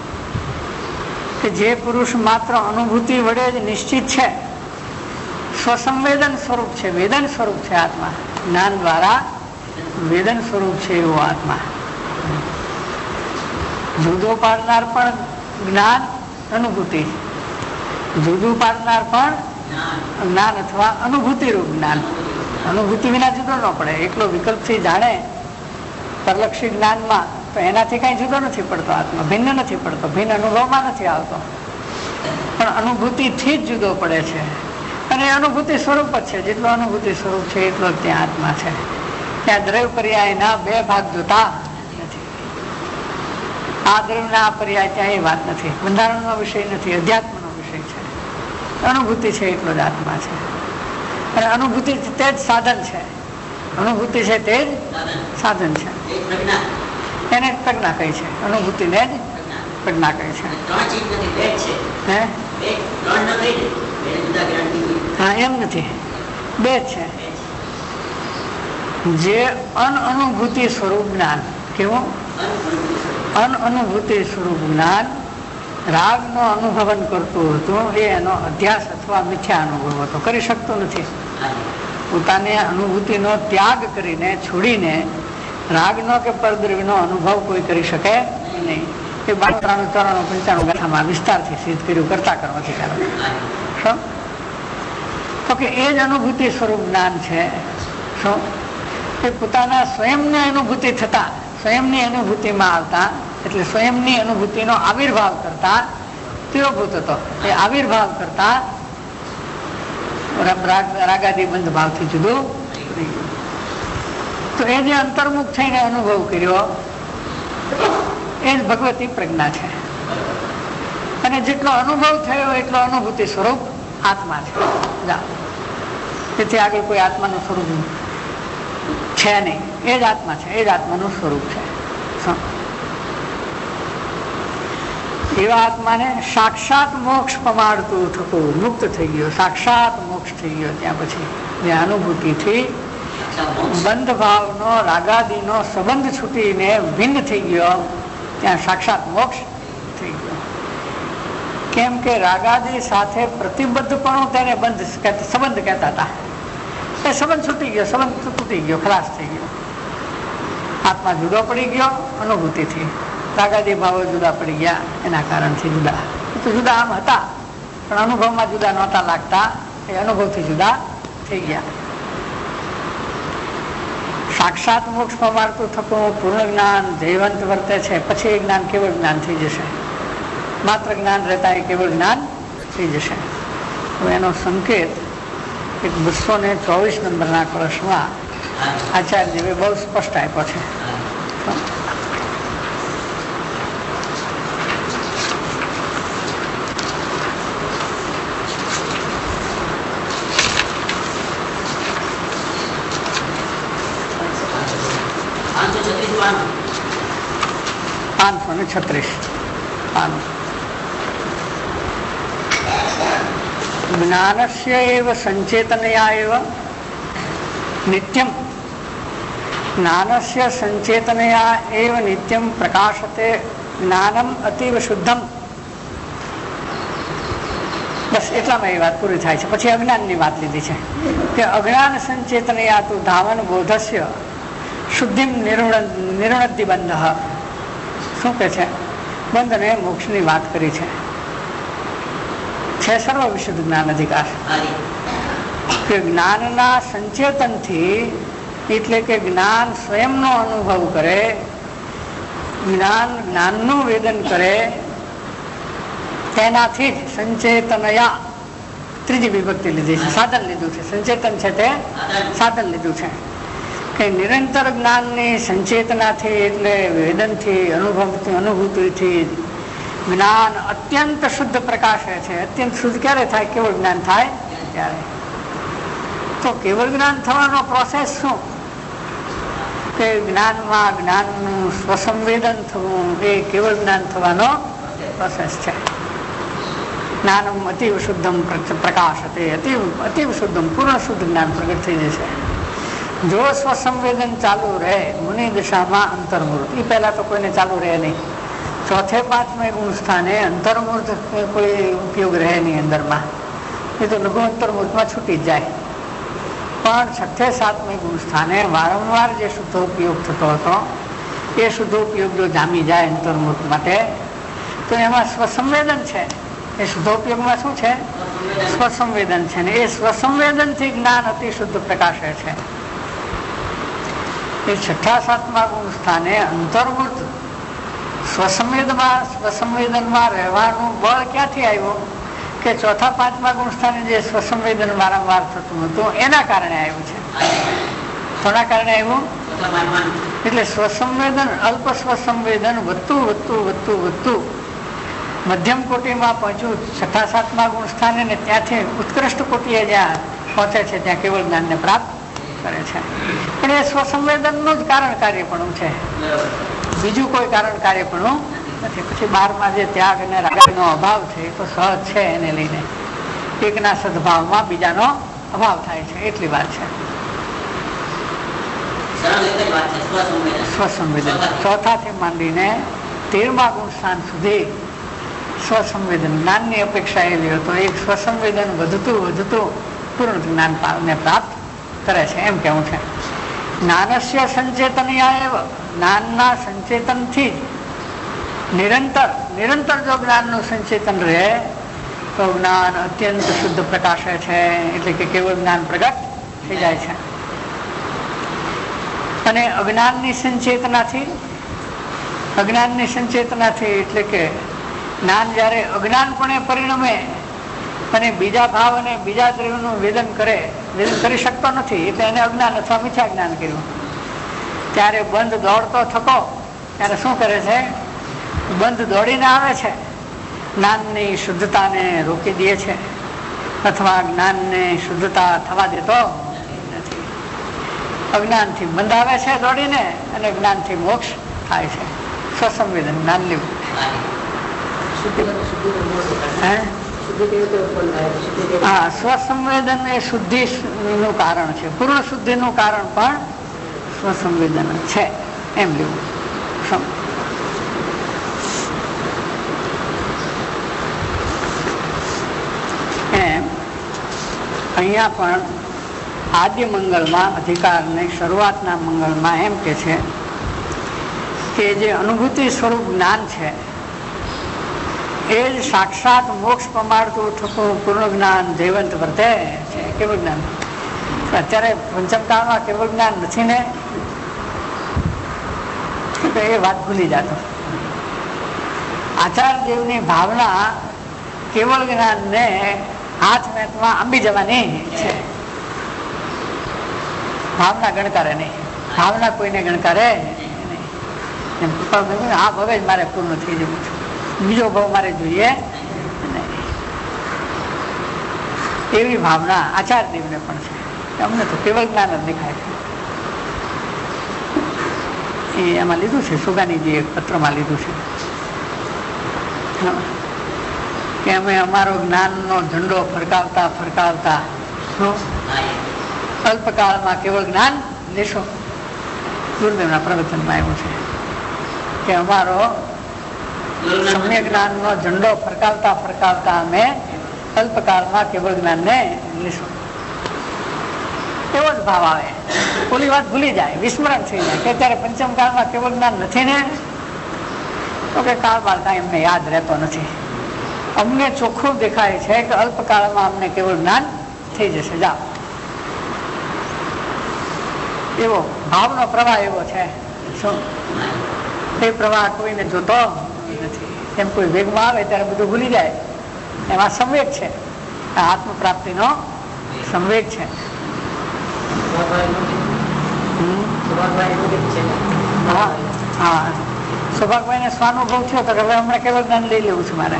કે જે પુરુષ માત્ર અનુભૂતિ વડે જ નિશ્ચિત છે, સ્વસંવેદન સ્વરૂપ છે, વેદન સ્વરૂપ છે આત્મા. જ્ઞાન દ્વારા વેદન સ્વરૂપ છે એવો આત્મા. જુદો પાડનાર પણ જ્ઞાન અનુભૂતિ, જુદું પાડનાર પણ જ્ઞાન અથવા અનુભૂતિ રૂપ જ્ઞાન. અનુભૂતિ વિના જુદો ન પડે. એકલો વિકલ્પથી જાણે પરલક્ષી જ્ઞાનમાં તો એનાથી કઈ જુદો નથી પડતો આત્મા, ભિન્ન નથી પડતો, ભિન્ન અનુભવમાં નથી આવતો, પણ અનુભૂતિથી જ જુદો પડે છે. અને અનુભૂતિ સ્વરૂપ જ છે. જેટલો અનુભૂતિ સ્વરૂપ છે એટલો જ ત્યાં આત્મા છે. ત્યાં દ્રવ્ય પર્યાયના બે ભાગ જોતા નથી. આ દ્રવ્યના પર્યાય ત્યાં એ વાત નથી. બંધારણનો વિષય નથી, અધ્યાત્મનો વિષય છે. અનુભૂતિ છે એટલો જ આત્મા છે. અને અનુભૂતિ તે જ સાધન છે. અનુભૂતિ છે તે જ સાધન છે. એને જ પ્રજ્ઞા કહી છે. અનુભૂતિને જ પ્રજ્ઞા કહી છે. હા, એમ નથી, બે જ છે. જે અનઅનુભૂતિ સ્વરૂપ જ્ઞાન, કેવું? અનઅનુભૂતિ સ્વરૂપ જ્ઞાન રાગનો અનુભવન કરતું હતું, એ એનો અધ્યાસ અથવા મિથ્યા અનુભવ હતો. કરી શકતો નથી. પોતાને અનુભૂતિનો ત્યાગ કરીને, છોડીને રાગનો કે પરદ્રવ્યનો અનુભવ કોઈ કરી શકે નહીં. એ બાર ત્રાણું ચોરાણું પંચાણું ગાથામાં વિસ્તારથી સિદ્ધ કર્યું, કરતા કરવાથી કારણ. શું? તો કે એ જ અનુભૂતિ સ્વરૂપ જ્ઞાન છે. શું? એ પોતાના સ્વયંની અનુભૂતિ થતા, સ્વયંની અનુભૂતિમાં આવતા, એટલે સ્વયંની અનુભૂતિનો આવિર્ભાવ કરતા તિરોભૂત હતો. એ આવિર્ભાવ કરતા રાગાદી બંધ ભાવથી જુદું. તો એ જે અંતર્મુખ થઈને અનુભવ કર્યો એ જ ભગવતી પ્રજ્ઞા છે. અને જેટલો અનુભવ થયો એટલો અનુભૂતિ સ્વરૂપ આત્મા છે. તેથી આગળ કોઈ આત્માનું સ્વરૂપ છે નહીં, એ જ આત્મા છે, એ જ આત્માનું સ્વરૂપ છે. એવા આત્માને સાક્ષાત મોક્ષ પમાડતું થતું મુક્ત થઈ ગયો, સાક્ષાત મોક્ષ થઈ ગયો. ત્યાં પછી જે અનુભૂતિથી બંધ ભાવનો રાગાદીનો સંબંધ છૂટીને ભિન્ન થઈ ગયો, ત્યાં સાક્ષાત મોક્ષ થઈ ગયો. કેમ કે રાગાદી સાથે પ્રતિબદ્ધપણું તેને બંધ સંબંધ કહેતા હતા, એ સંબંધ છૂટી ગયો, સંબંધ તૂટી ગયો, ખલાસ થઈ ગયો. આત્મા જુદો પડી ગયો અનુભૂતિથી, રાગાદી ભાવો જુદા પડી ગયા, એના કારણથી જુદા. તો જુદા આમ હતા પણ અનુભવમાં જુદા નહોતા લાગતા, એ અનુભવથી જુદા થઈ ગયા. સાક્ષાત મોક્ષ પમાડતું થતું પૂર્ણ જ્ઞાન જૈવંત વર્તે છે. પછી એ જ્ઞાન કેવળ જ્ઞાન થઈ જશે. માત્ર જ્ઞાન રહેતા એ કેવળ જ્ઞાન થઈ જશે. હવે એનો સંકેત એક બસો ને ચોવીસ નંબરના કળશમાં આચાર્યજીએ બહુ સ્પષ્ટ આપ્યો છે. પાંચસો ને છત્રીસ જ્ઞાનસ્ય એવ સંચેતનયા એવ નિત્યમ જ્ઞાનસ્ય સંચેતનયા એવ નિત્યમ પ્રકાશતે જ્ઞાનમ અતીવ શુદ્ધમ. બસ એટલામાં એ વાત પૂરી થાય છે. પછી અજ્ઞાનની વાત લીધી છે કે અજ્ઞાન સંચેતનયા તું ધાવન બોધસ્ય શુદ્ધિમ નિર્ણદ્ધિ બંધ. શું કે છે? બંધ ને મોક્ષની વાત કરી છે. છે સર્વ વિશુદ્ધ જ્ઞાન અધિકાર. કે જ્ઞાનના સંચેતનથી એટલે કે જ્ઞાન સ્વયંનો અનુભવ કરે, જ્ઞાન જ્ઞાનનું વેદન કરે, તેનાથી જ સંચેતનયા ત્રીજી વિભક્તિ લીધી છે, સાધન લીધું છે. સંચેતન છે તે સાધન લીધું છે. કે નિરંતર જ્ઞાનની સંચેતનાથી એટલે વેદનથી અનુભવથી અનુભૂતિથી જ્ઞાન અત્યંત શુદ્ધ પ્રકાશે છે. અત્યંત શુદ્ધ ક્યારે થાય? કેવળ જ્ઞાન થાય ત્યારે. તો કેવળ જ્ઞાન થવાનો પ્રોસેસ શું? કે જ્ઞાનમાં જ્ઞાનનું સ્વસંવેદન થવું એ કેવળ જ્ઞાન થવાનો પ્રોસેસ છે. જ્ઞાનમ અતિવ શુદ્ધમ પ્રકાશતે, અતિવ અતિવ શુદ્ધમ પૂર્ણ શુદ્ધ જ્ઞાન પ્રગટ થઈ જશે. જો સ્વસંવેદન ચાલુ રહે મુનિ દશામાં અંતર્મૂર્ત, એ પહેલા તો કોઈને ચાલુ રહે નહીં. ચોથે પાંચમે ગુણ સ્થાને અંતર્મૂર્ત કોઈ ઉપયોગ રહે નહીં અંદરમાં, એ તો લઘુ અંતર્મૂર્તમાં છૂટી જ જાય. પણ છઠ્ઠે સાતમે ગુણ સ્થાને વારંવાર જે શુદ્ધોપયોગ થતો હતો એ શુદ્ધોપયોગ જો જામી જાય અંતર્મૂર્ત માટે, તો એમાં સ્વસંવેદન છે. એ શુદ્ધોપયોગમાં શું છે? સ્વસંવેદન છે. ને એ સ્વસંવેદનથી જ્ઞાન અતિ શુદ્ધ પ્રકાશે છે. એ છઠ્ઠા સાતમા ગુણ સ્થાને અંતર્મૂર્ત સ્વસંવેદમાં સ્વસંવેદનમાં રહેવાનું બળ ક્યાંથી આવ્યું? કે ચોથા પાંચમા ગુણ સ્થાને જે સ્વસંવેદન વારંવાર થતું હતું એના કારણે આવ્યું છે. થોડા કારણે આવ્યું એટલે સ્વસંવેદન અલ્પ સ્વસંવેદન વધતું વધતું વધતું વધતું મધ્યમ કોટીમાં પહોંચ્યું છઠ્ઠા સાતમા ગુણ સ્થાને, ને ત્યાંથી ઉત્કૃષ્ટ કોટીએ જ્યાં પહોંચે છે ત્યાં કેવળ જ્ઞાનને પ્રાપ્ત કરે છે. પણ એ સ્વસંવેદનનું જ કારણ કાર્યપણું છે, બીજું કોઈ કારણ કાર્યપણું નથી. પછી બારમાં જે ત્યાગ અને રાગનો અભાવ છે એ તો સહજ છે, એને લઈને એકના સદભાવમાં બીજાનો અભાવ થાય છે, એટલી વાત છે. સ્વસંવેદન ચોથાથી માંડીને તેરમા ગુણ સ્થાન સુધી સ્વસંવેદન જ્ઞાનની અપેક્ષા એવી હતો. એક સ્વસંવેદન વધતું વધતું પૂર્ણ જ્ઞાનને પ્રાપ્ત કરે છે, એમ કેવું છે. જ્ઞાનસ્ય સંચેતનયા એવ, જ્ઞાનના સંચેતનથી નિરંતર નિરંતર જો જ્ઞાનનું સંચેતન રહે તો જ્ઞાન અત્યંત શુદ્ધ પ્રકાશે છે, એટલે કે કેવળ જ્ઞાન પ્રગટ થઈ જાય છે. અને અજ્ઞાનની સંચેતનાથી અજ્ઞાનની સંચેતનાથી એટલે કે જ્ઞાન જયારે અજ્ઞાનપણે પરિણમે અને બીજા ભાવ અને બીજા દ્રવ્યનું વેદન કરે, વેદન કરી શકતો નથી, એટલે એને અજ્ઞાન અથવા મિથ્યા જ્ઞાન કર્યું. ત્યારે બંધ દોડતો થકો ત્યારે શું કરે છે? બંધ દોડીને આવે છે, જ્ઞાનની શુદ્ધતાને રોકી દે છે અથવા જ્ઞાનને શુદ્ધતા થવા દેતો નથી. અજ્ઞાનથી બંધ આવે છે દોડીને અને જ્ઞાનથી મોક્ષ થાય છે. સ્વસંવેદન જ્ઞાન લેવું. હા, સ્વસંવેદન એ શુદ્ધિ નું કારણ છે. પૂર્ણ શુદ્ધિ નું કારણ પણ સ્વસંવેદન છે એમ લેવું. એમ અહીંયા પણ આદ્ય મંગળમાં અધિકારને શરૂઆતના મંગળમાં એમ કે છે કે જે અનુભૂતિ સ્વરૂપ જ્ઞાન છે એ જ સાક્ષાત મોક્ષ પમાડતું થતું પૂર્ણ જ્ઞાન જૈવંત વર્તે છે. કેવું જ્ઞાન? અત્યારે પંચમ કાળમાં કેવું જ્ઞાન નથી ને, એ વાત ભૂલી જાતો. આચાર્યદેવની ભાવના કેવળ જ્ઞાન ને હાથ મેથમાં આંબી જવાની છે. ભાવના ગણકારે નહીં, ભાવના કોઈને ગણકારે નહીં. આ ભવે જ મારે પૂર્ણ થઈ જવું છે, બીજો ભાવ મારે જોઈએ એવી ભાવના આચાર્યદેવને પણ છે. અમને તો કેવળ જ્ઞાન જ દેખાય છે. એ એમાં લીધું છે, સુગાનીજી એક પત્રમાં લીધું છે કે અમે અમારો જ્ઞાનનો ઝંડો ફરકાવતા ફરકાવતા અલ્પકાળમાં કેવળ જ્ઞાન લેશો. ગુરુદેવના પ્રવચનમાં એવું છે કે અમારો સમ્યક જ્ઞાનનો ઝંડો ફરકાવતા ફરકાવતા અમે અલ્પકાળમાં કેવળ જ્ઞાનને લેશો. એવો જ ભાવ આવે. ઓલી વાત ભૂલી જાય, વિસ્મરણ થઈ જાય કે અત્યારે પંચમ કાળમાં કેવળ જ્ઞાન નથી ને, તો કે કાળ બાળ કાંઈ એમને યાદ રહેતો નથી. અમને ચોખ્ખું દેખાય છે કે અલ્પકાળમાં અમને કેવળ જ્ઞાન થઈ જશે. જાઓ, એવો ભાવનો પ્રવાહ એવો છે. શું એ પ્રવાહ કોઈને જોતો નથી. એમ કોઈ વેગમાં આવે ત્યારે બધું ભૂલી જાય. એમાં સંવેગ છે, આત્મ પ્રાપ્તિનો સંવેગ છે. હા હા, સૌભાગભાઈ ને સ્વાનુભવ થયો તો હવે હમણાં કેવળ જ્ઞાન લઈ લેવું છે મારે.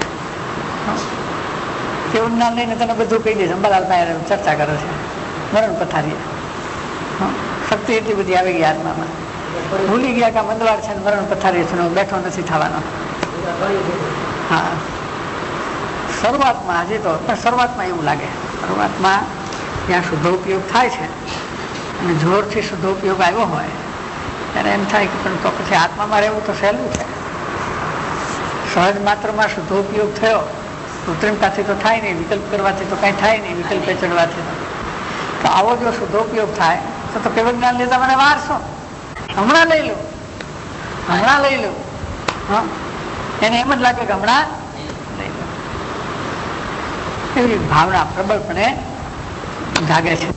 કેવળ જ્ઞાન લઈને તને બધું કહી દઈશ. અંબાલાલભાઈ ચર્ચા કરે છે મરણ પથારી. શક્તિ એટલી બધી આવી ગઈ આત્મામાં, ભૂલી ગયા કે મંદવાડ છે મરણ પથારી છે, બેઠો નથી થવાનો. હા, શરૂઆતમાં હજી તો પણ શરૂઆતમાં એવું લાગે, શરૂઆતમાં ત્યાં શુદ્ધ ઉપયોગ થાય છે અને જોરથી શુદ્ધ ઉપયોગ આવ્યો હોય ત્યારે એમ થાય કે પણ તો પછી આત્મામાં રહેવું તો સહેલું છે. સહજ માત્રમાં શુદ્ધ ઉપયોગ થયો, કૃત્રિમતાથી તો થાય નહીં, વિકલ્પ કરવાથી તો કાંઈ થાય નહીં, વિકલ્પે ચડવાથી તો આવો જો શુદ્ધ ઉપયોગ થાય તો તો કેવળ જ્ઞાન લેતા મને વાર શું? હમણાં લઈ લો, હમણાં લઈ લો. હા, એને એમ જ લાગે કે હમણાં લઈ લો. એવી ભાવના પ્રબળપણે જાગે છે.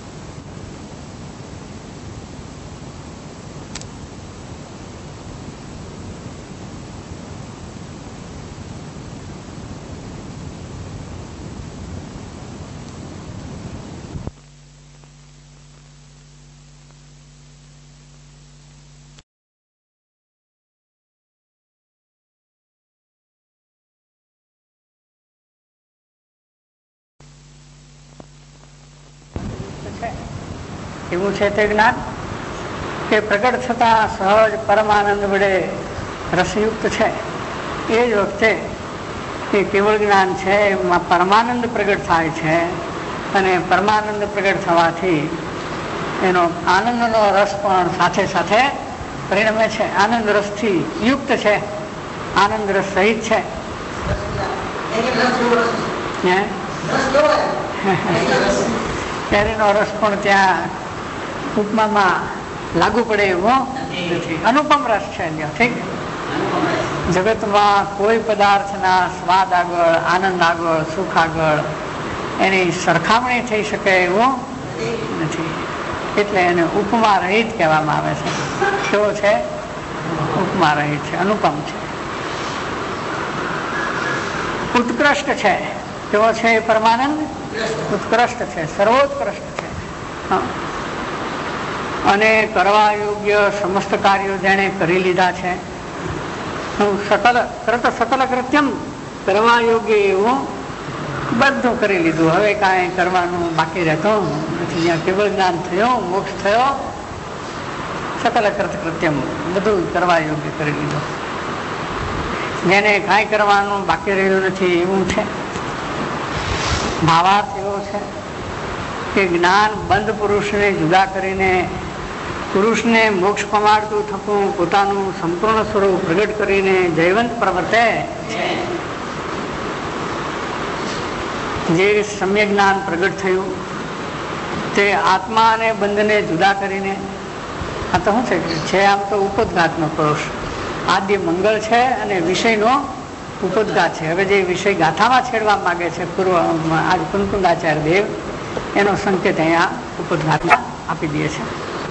એવું છે તે જ્ઞાન કે પ્રગટ થતા સહજ પરમાનંદ વડે રસયુક્ત છે. એ જ વખતે એ કેવળ જ્ઞાન છે એમાં પરમાનંદ પ્રગટ થાય છે અને પરમાનંદ પ્રગટ થવાથી એનો આનંદનો રસ પણ સાથે સાથે પરિણમે છે. આનંદ રસથી યુક્ત છે, આનંદ રસ સહિત છે. કેરીનો રસ પણ ત્યાં ઉપમામાં લાગુ પડે એવો નથી. અનુપમ રસ છે. ઠીક, જગતમાં કોઈ પદાર્થના સ્વાદ આગળ, આનંદ આગળ, સુખ આગળ એની સરખામણી થઈ શકે એવું નથી. એટલે એને ઉપમા રહિત કહેવામાં આવે છે. કેવો છે? ઉપમા રહિત છે, અનુપમ છે, ઉત્કૃષ્ટ છે. કેવો છે? પરમાનંદ ઉત્કૃષ્ટ છે, સર્વોત્કૃષ્ટ છે. અને કરવા યોગ્ય સમસ્ત કાર્યો જેણે કરી લીધા છે. સકલ કરત સકલ કૃત્યમ, કરવા યોગ્ય એવું બધું કરી લીધું. હવે કાંઈ કરવાનું બાકી રહેતો નથી. જ્યાં કેવળ જ્ઞાન થયો, મોક્ષ થયો, સકલ કૃત કૃત્યમ બધું કરવા યોગ્ય કરી લીધું. જેને કાંઈ કરવાનું બાકી રહ્યું નથી એવું છે. ભાવાર્થ એવો છે કે જ્ઞાન બંધ પુરુષને જુદા કરીને પુરુષને મોક્ષ પમાડતું થતું પોતાનું સંપૂર્ણ સ્વરૂપ પ્રગટ કરીને જયવંત પ્રવર્તે છે. જે સમ્યક જ્ઞાન પ્રગટ થયું તે આત્મા અને બંધને જુદા કરીને, આ તો શું છે, આમ તો ઉપોદઘાતનો પુરુષ આદ્ય મંગળ છે અને વિષયનો ઉપોદઘાત છે. હવે જે વિષય ગાથામાં છેડવા માંગે છે પૂર્વ આજ કુંકુંડાચાર્ય દેવ, એનો સંકેત અહીંયા ઉપોદઘાતમાં આપી દે છે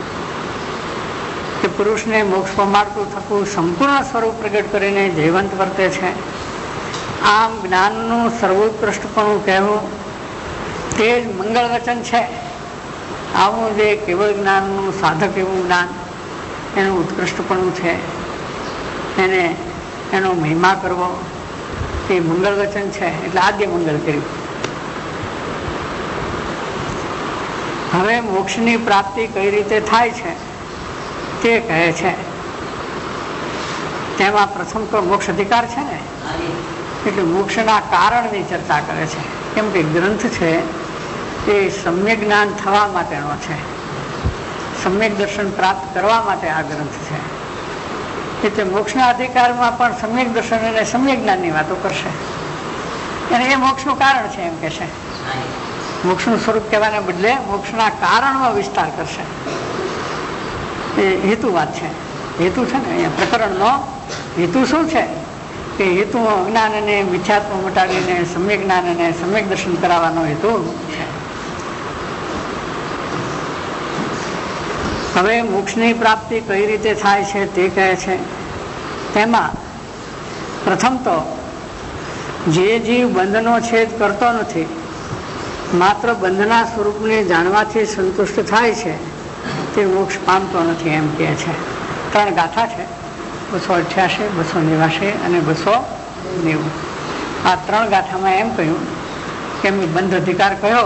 કે પુરુષને મોક્ષ પમાડતું થતું સંપૂર્ણ સ્વરૂપ પ્રગટ કરીને જયવંત વર્તે છે. આમ જ્ઞાનનું સર્વોત્કૃષ્ટપણું કહેવું તે જ મંગળ વચન છે. આવું જે કેવળ જ્ઞાનનું સાધક એવું જ્ઞાન એનું ઉત્કૃષ્ટપણું છે, એને એનો મહિમા કરવો એ મંગળ વચન છે. એટલે આદ્ય મંગળ કર્યું. હવે મોક્ષની પ્રાપ્તિ કઈ રીતે થાય છે તે કહે છે. તેમાં પ્રથમ તો મોક્ષ અધિકાર છે ને, એટલે મોક્ષના કારણની ચર્ચા કરે છે. કેમ કે ગ્રંથ છે એ સમ્યક જ્ઞાન થવા માટેનો છે, સમ્યક દર્શન પ્રાપ્ત કરવા માટે આ ગ્રંથ છે. એટલે મોક્ષના અધિકારમાં પણ સમ્યક દર્શન અને સમ્યક જ્ઞાનની વાતો કરશે. અને એ મોક્ષનું કારણ છે એમ કહેશે. મોક્ષનું સ્વરૂપ કહેવાને બદલે મોક્ષના કારણમાં વિસ્તાર કરશે. એ હેતુ વાત છે. હેતુ છે ને અહીંયા પ્રકરણનો હેતુ શું છે કે હેતુ જ્ઞાન અને મિથ્યાત્વ મટાડીને સમ્યક જ્ઞાન અને સમ્યક દર્શન કરાવવાનો હેતુ છે. હવે મોક્ષની પ્રાપ્તિ કઈ રીતે થાય છે તે કહે છે. તેમાં પ્રથમ તો જે જીવ બંધનો છેદ કરતો નથી, માત્ર બંધના સ્વરૂપને જાણવાથી સંતુષ્ટ થાય છે, તે મોક્ષ પામતો નથી એમ કહે છે. ત્રણ ગાથા છે, બસો અઠ્યાસી, બસો નેવાસી અને બસો નેવું. આ ત્રણ ગાથામાં એમ કહ્યું કે મેં બંધ અધિકાર કયો,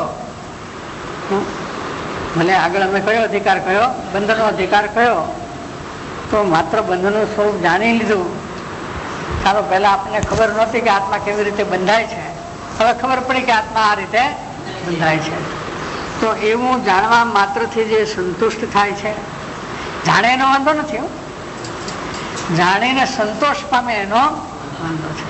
ભલે આગળ અમે કયો અધિકાર કયો, બંધનો અધિકાર કયો, તો માત્ર બંધનું સ્વરૂપ જાણી લીધું. ચાલો પહેલા આપણને ખબર નહોતી કે આત્મા કેવી રીતે બંધાય છે, હવે ખબર પડી કે આત્મા આ રીતે બંધાય છે. તો એવું જાણવા માત્રથી જે સંતુષ્ટ થાય છે, જાણે એનો વાંધો નથી, જાણીને સંતોષ પામે એનો વાંધો છે.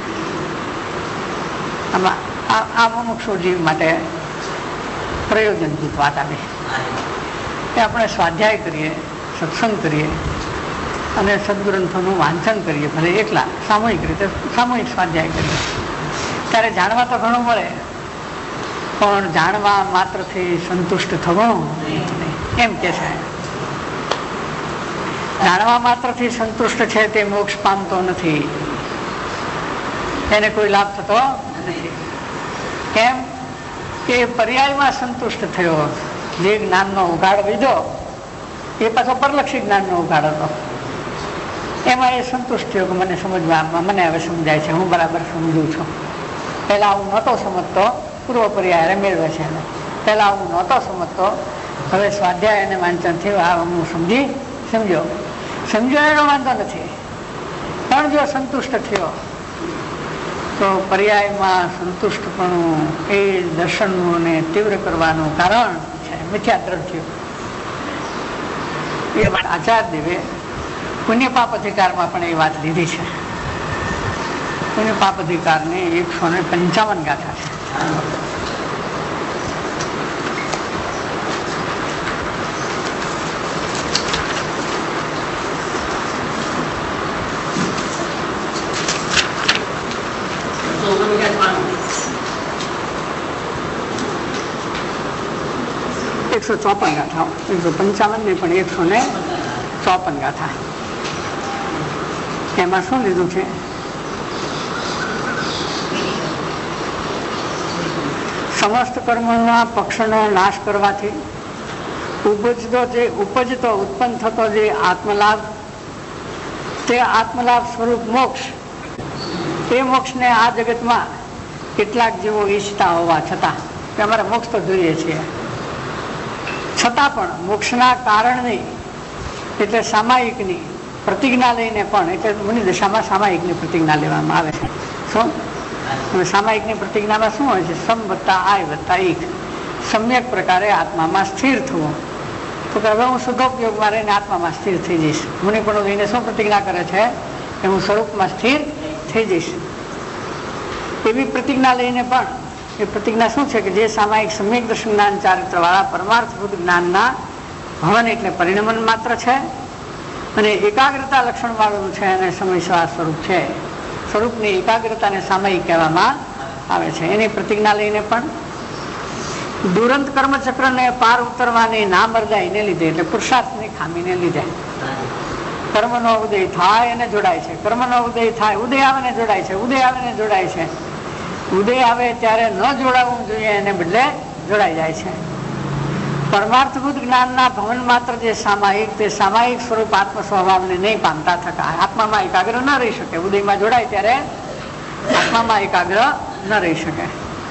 આમાં આ મુમુક્ષુ જીવ માટે પ્રયોજનભૂત વાત આવી કે આપણે સ્વાધ્યાય કરીએ, સત્સંગ કરીએ અને સદગ્રંથોનું વાંચન કરીએ, ભલે એકલા સામૂહિક રીતે સામૂહિક સ્વાધ્યાય કરીએ, ત્યારે જાણવા તો ઘણું મળે, પણ જાણવા માત્રથી સંતુષ્ટ થવું એમ કે છે. જાણવા માત્રથી સંતુષ્ટ છે તે મોક્ષ પામતો નથી, એને કોઈ લાભ થતો નથી. કેમ કે પર્યાયમાં સંતુષ્ટ થયો. જે જ્ઞાનનો ઉઘાડ લીધો એ પાછો પરલક્ષી જ્ઞાનનો ઉઘાડ હતો, એમાં એ સંતુષ્ટ થયો કે મને સમજવા, મને હવે સમજાય છે, હું બરાબર સમજું છું. પહેલા હું નહોતો સમજતો, પૂર્વ પર્યાય મેળવે છે. પહેલા હું નહોતો સમજતો, હવે સ્વાધ્યાય અને વાંચન થયું, આ હું સમજી સમજો સમજો એનો વાંધો નથી. પણ જો સંતુષ્ટ થયો તો પર્યાયમાં સંતુષ્ટપણું એ દર્શનને તીવ્ર કરવાનું કારણ છે, મિથ્યા દ્રઢ. એ વાત આચાર્ય દેવે પુણ્ય પાપ અધિકારમાં પણ એ વાત લીધી છે. પુણ્ય પાપ અધિકારની એકસો ને પંચાવન ગાથા છે. એકસો ચોપન ગાથા, એકસો પંચાવન ને પણ એકસો ને ચોપન ગાથા. એમાં શું લીધું છે? સમસ્ત કર્મોના પક્ષનો નાશ કરવાથી ઉપજતો જે ઉપજતો ઉત્પન્ન થતો જે આત્મલાભ, તે આત્મલાભ સ્વરૂપ મોક્ષ, એ મોક્ષને આ જગતમાં કેટલાક જીવો ઈચ્છતા હોવા છતાં કે અમારે મોક્ષ તો જોઈએ છીએ, છતાં પણ મોક્ષના કારણની એટલે સામાયિકની પ્રતિજ્ઞા લઈને પણ, એટલે મુનિ દશામાં સામાયિકની પ્રતિજ્ઞા લેવામાં આવે છે. શું સામાયિકની પ્રતિજ્ઞામાં શું હોય છે? સમ વત્તા આય વત્તા ઈક, સમ્યક પ્રકારે આત્મામાં સ્થિર થવું. તો કે હવે હું શુદ્ધોપયોગમાં રહીને આત્મામાં સ્થિર થઈ જઈશ. મુનિ પણ લઈને શું પ્રતિજ્ઞા કરે છે કે હું સ્વરૂપમાં સ્થિર થઈ જઈશ. એવી પ્રતિજ્ઞા લઈને પણ એ પ્રતિજ્ઞા શું છે કે જે સામાયિક સમ્યક દર્શન જ્ઞાન ચારિત્ર વાળા પરમાર્થભૂત જ્ઞાનના ભવન એટલે પરિણમન માત્ર છે, અને એકાગ્રતા લક્ષણ વાળું છે, અને સમય સ્વરૂપ છે. સ્વરૂપની એકાગ્રતાને સામાયિક કહેવામાં આવે છે. એની પ્રતિજ્ઞા લઈને પણ દુરંત કર્મચક્રને પાર ઉતરવાની ના મરદાઈને લીધે, એટલે પુરુષાર્થની ખામીને લીધે કર્મનો ઉદય થાય અને જોડાય છે, કર્મનો ઉદય થાય, ઉદય આવે ને જોડાય છે, ઉદય આવે ને જોડાય છે. ઉદય આવે ત્યારે ન જોડાવવું જોઈએ, એને બદલે જોડાઈ જાય છે. પરમાર્થભૂત જ્ઞાનના ભવન માત્ર જે સામાયિક, તે સામાયિક સ્વરૂપ આત્મ સ્વભાવને નહીં પામતા થતા આત્મામાં એકાગ્ર ન રહી શકે. ઉદયમાં જોડાય ત્યારે આત્મામાં એકાગ્ર ન રહી શકે.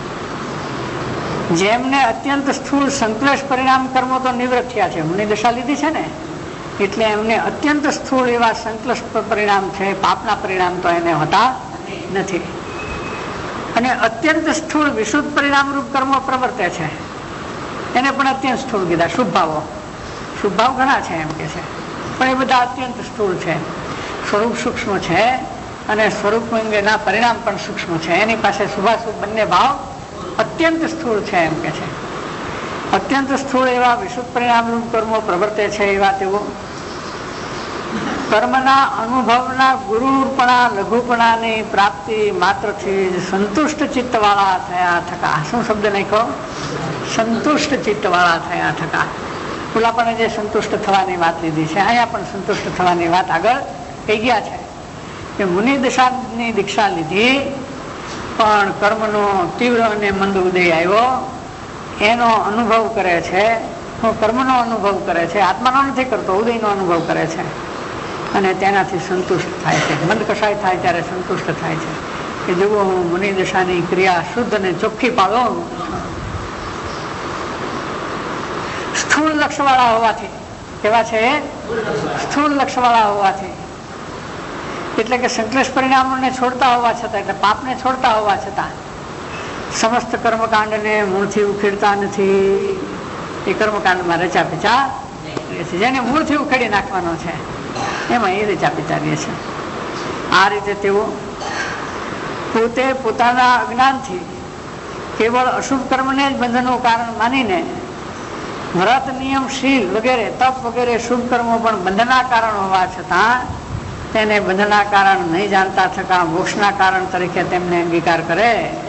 જેમને અત્યંત સ્થૂળ સંક્લેશ પરિણામ કર્મો તો નિવૃત્ત થયા છે, મુનિ દશા લીધી છે ને, એટલે એમને અત્યંત સ્થૂળ એવા સંક્લેશ પરિણામ છે, પાપના પરિણામ તો એને હોતા નથી. અને અત્યંત સ્થૂળ વિશુદ્ધ પરિણામ રૂપ કર્મો પ્રવર્તે છે, એને પણ અત્યંત સ્થૂળ કીધા. શુભ ભાવો, શુભ ભાવ ઘણા છે એમ કે છે, પણ એ બધા અત્યંત સ્થૂળ છે. સ્વરૂપ સૂક્ષ્મ છે અને સ્વરૂપ અંગેના પરિણામ પણ સૂક્ષ્મ છે. એની પાસે શુભાશુભ બંને ભાવ અત્યંત સ્થૂળ છે એમ કે છે. અત્યંત સ્થૂળ એવા વિશુદ્ધ પરિણામ રૂપ કર્મો પ્રવર્તે છે. એવા તેઓ કર્મના અનુભવના ગુરુપણા લઘુપણાની પ્રાપ્તિ માત્રથી સંતુષ્ટ ચિત્ત વાળા થયા થકા. શું શબ્દ નાખ્યો? સંતુષ્ટ ચિત્ત વાળા થયા થકા. પેલા પણ જે સંતુષ્ટ થવાની વાત લીધી છે, અહીંયા પણ સંતુષ્ટ થવાની વાત આગળ કહી ગયા છે કે મુનિ દશાની દીક્ષા લીધી પણ કર્મનો તીવ્ર અને મંદ ઉદય આવ્યો, એનો અનુભવ કરે છે. કર્મનો અનુભવ કરે છે, આત્માનો નથી કરતો, ઉદયનો અનુભવ કરે છે, અને તેનાથી સંતુષ્ટ થાય છે. મંદ કસાય થાય ત્યારે સંતુષ્ટ થાય છે કે જુઓ હું મુનિ દશાની ક્રિયા શુદ્ધ અને ચોખ્ખી પાડો. સ્થૂળ લક્ષવાળા હોવાથી, કેવા છે? સ્થૂળ લક્ષવાળા હોવાથી, એટલે કે સંક્લેશ પરિણામોને છોડતા હોવા છતાં, એટલે પાપને છોડતા હોવા છતાં સમસ્ત કર્મકાંડને મૂળથી ઉખેડતા નથી. એ કર્મકાંડમાં રચા પીચા છે, જેને મૂળથી ઉખેડી નાખવાનો છે એમાં એ રચા પીચા રહે છે. આ રીતે તેઓ પોતે પોતાના અજ્ઞાનથી કેવળ અશુભ કર્મને જ બંધનનું કારણ માનીને વ્રત, નિયમ, શીલ વગેરે, તપ વગેરે શુભ કર્મો પણ બંધના કારણ હોવા છતાં તેને બંધના કારણ નહીં જાણતા થતા મોક્ષના કારણ તરીકે તેમને અંગીકાર કરે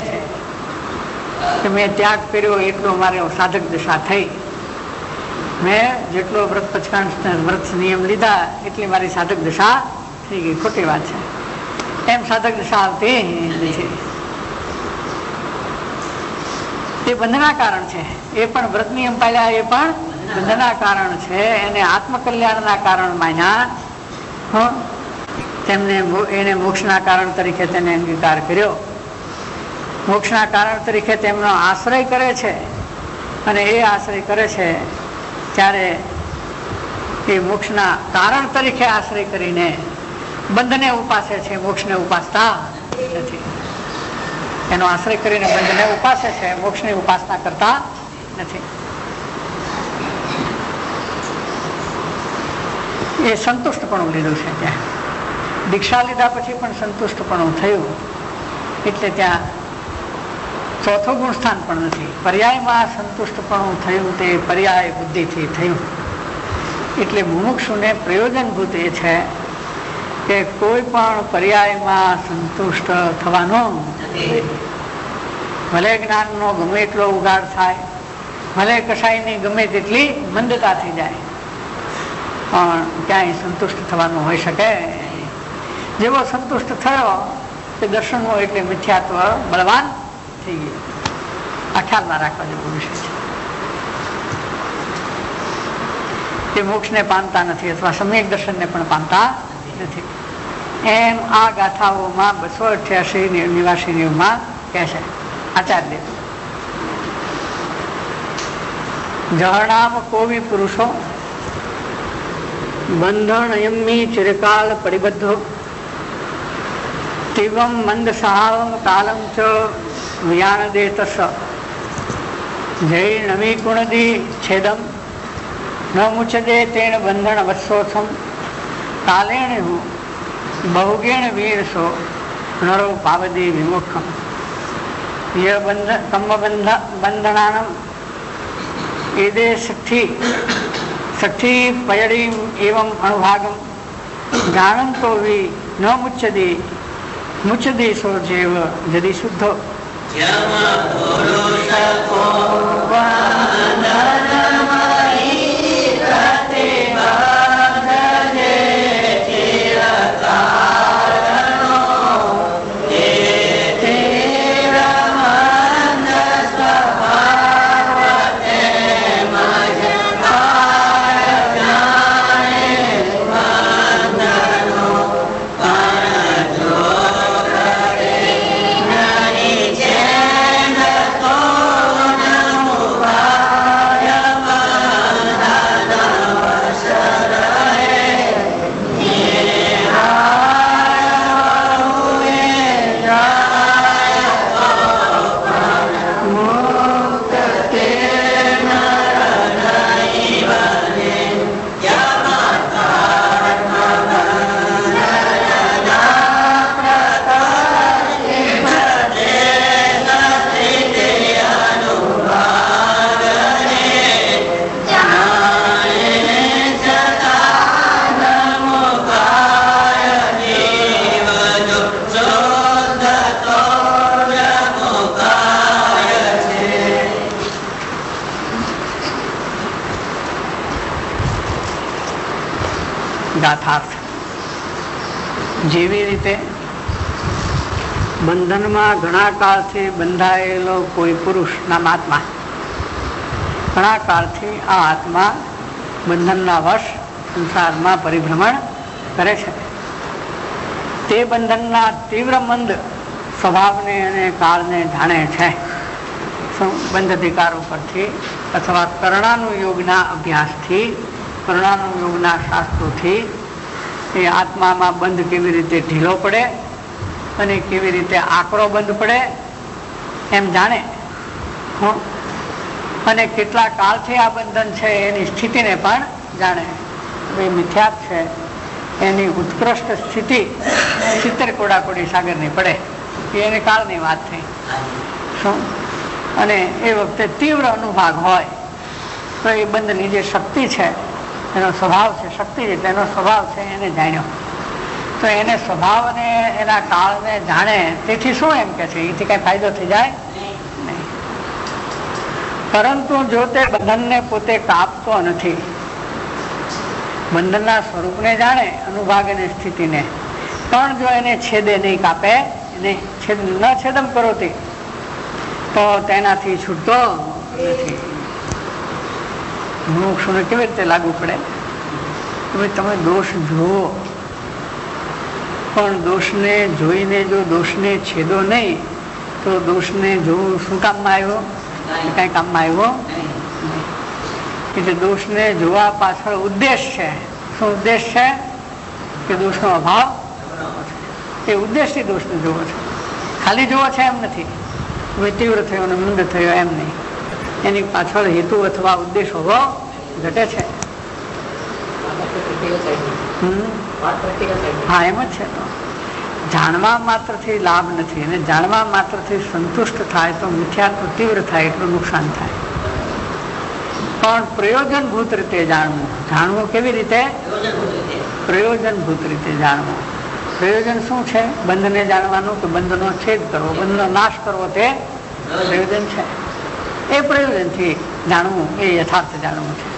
કે મેં ત્યાગ કર્યો એટલો મારે સાધક દશા થઈ, મેં જેટલો વ્રત પચકાંડ વ્રત નિયમ લીધા એટલી મારી સાધક દશા થઈ ગઈ. ખોટી વાત છે, એમ સાધક દશા આવતી નથી. એ બંધના કારણ છે. એ પણ વ્રત નિયમ પાળ્યા, એ પણ બંધના કારણ છે. એને આત્મકલ્યાણના કારણ માન્યા, તેમને એને મોક્ષના કારણ તરીકે તેને અંગીકાર કર્યો. મોક્ષના કારણ તરીકે તેમનો આશ્રય કરે છે, અને એ આશ્રય કરે છે ત્યારે એ મોક્ષના કારણ તરીકે આશ્રય કરીને બંધને ઉપાસે છે, મોક્ષને ઉપાસતા નથી. એનો આશ્રય કરીને બંધને ઉપાસે છે, મોક્ષની ઉપાસના કરતા નથી. એ સંતુષ્ટપણું લીધું છે. ત્યાં દીક્ષા લીધા પછી પણ સંતુષ્ટપણું થયું, એટલે ત્યાં ચોથું ગુણ સ્થાન પણ નથી. પર્યાયમાં સંતુષ્ટપણું થયું તે પર્યાય બુદ્ધિથી થયું. એટલે મુમુક્ષુને પ્રયોજનભૂત એ છે કે કોઈ પણ પર્યાયમાં સંતુષ્ટ થવાનો, ભલે જ્ઞાનનો ગમે એટલો ઉગાડ થાય, ભલે કસાયની ગમે તેટલી મંદતા થઈ જાય, પણ ક્યાંય સંતુષ્ટ થવાનું હોઈ શકે. જેવો સંતુષ્ટ થયો તે દર્શનનો એટલે મિથ્યાત્વ બળવાન થઈ ગયું. આ ખ્યાલમાં રાખવા જેવો વિષય છે. તે મોક્ષને પામતા નથી અથવા સમ્યક દર્શનને પણ પામતા નથી. એમ આ ગાથાઓમાં બસો અઠ્યાસી નિવાસીનીઓમાં કહે છે આચાર્ય. જહણામ કોવિ પુરુષો બંધન યમ્મી ચિરકાલ પરિબદ્ધો તીવ્રમ મંદ સહાવમ કાલમ ચ વ્યાનદે તસ જય નવી ગુણદી છેદમ ન મુચદે તેણ બંધન વત્સોથમ કાલેણ બહુગેણ વીરસો નરો પાવદી વિમુખમ ય બંધ કમ્મ બંધ બંધનાનમ એદે સઠ્ઠી સઠ્ઠી પયડી એવમ અણુભાગમ જાણંતો વિ ન મુચ્યદે મુચ્યદે સો જેવ જદી શુદ્ધો ગાથાર્થ. જેવી રીતે બંધનમાં ઘણા કાળથી બંધાયેલો કોઈ પુરુષના આત્મા ઘણા કાળથી આ આત્મા બંધનના વશ સંસારમાં પરિભ્રમણ કરે છે. તે બંધનના તીવ્ર મંદ સ્વભાવને અને કાળને જાણે છે. બંધ અધિકારો પરથી અથવા કર્ણાનુયોગના અભ્યાસથી કર્ણાનુયોગના શાસ્ત્રોથી એ આત્મામાં બંધ કેવી રીતે ઢીલો પડે અને કેવી રીતે આકરો બંધ પડે એમ જાણે. અને કેટલા કાળથી આ બંધન છે એની સ્થિતિને પણ જાણે. એ મિથ્યાત છે એની ઉત્કૃષ્ટ સ્થિતિ સિત્તેર કોડાકોડી સાગરની પડે એ એને કાળની વાત થઈ. શું અને એ વખતે તીવ્ર અનુભાગ હોય તો એ બંધની જે શક્તિ છે એનો સ્વભાવ છે, શક્તિ છે તેનો સ્વભાવ છે એને જાણ્યો. તો એને સ્વભાવ અને એના કાળને જાણે તેથી શું એમ કે છે એથી કઈ ફાયદો થઈ જાય નહીં. પરંતુ જો તે બંધનને પોતે કાપતો નથી, બંધનના સ્વરૂપને જાણે અનુભાગ અને સ્થિતિને, પણ જો એને છેદે નહીં, કાપે નહીં, છેદ ન છેદમ કરો તે તો તેનાથી છૂટતો નથી. મોક્ષને કેવી રીતે લાગુ પડે? તમે દોષ જુઓ પણ દોષને જોઈને જો દોષને છેદો નહીં તો દોષને જોવું શું કામમાં આવ્યો? કઈ કામમાં આવ્યો નહીં. એટલે દોષને જોવા પાછળ ઉદ્દેશ છે. શું ઉદ્દેશ છે? કે દોષનો અભાવ. એ ઉદ્દેશથી દોષને જોવો છે, ખાલી જોવો છે એમ નથી. તીવ્ર થયો અને મંદ થયો એમ નહીં. એની પાછળ હેતુ અથવા ઉદ્દેશ હોવો ઘટે છે. હા, એમ જ છે. જાણવા માત્રથી લાભ નથી અને જાણવા માત્રથી સંતુષ્ટ થાય તો મિથ્યાત્વ તીવ્ર થાય એટલું નુકસાન થાય. પણ પ્રયોજનભૂત રીતે જાણવું. જાણવું કેવી રીતે? પ્રયોજનભૂત રીતે જાણવું. પ્રયોજન શું છે? બંધને જાણવાનું કે બંધનો છેદ કરવો, બંધનો નાશ કરવો તે પ્રયોજન છે. એ પ્રયોજનથી જાણવું એ યથાર્થ જાણવું છે.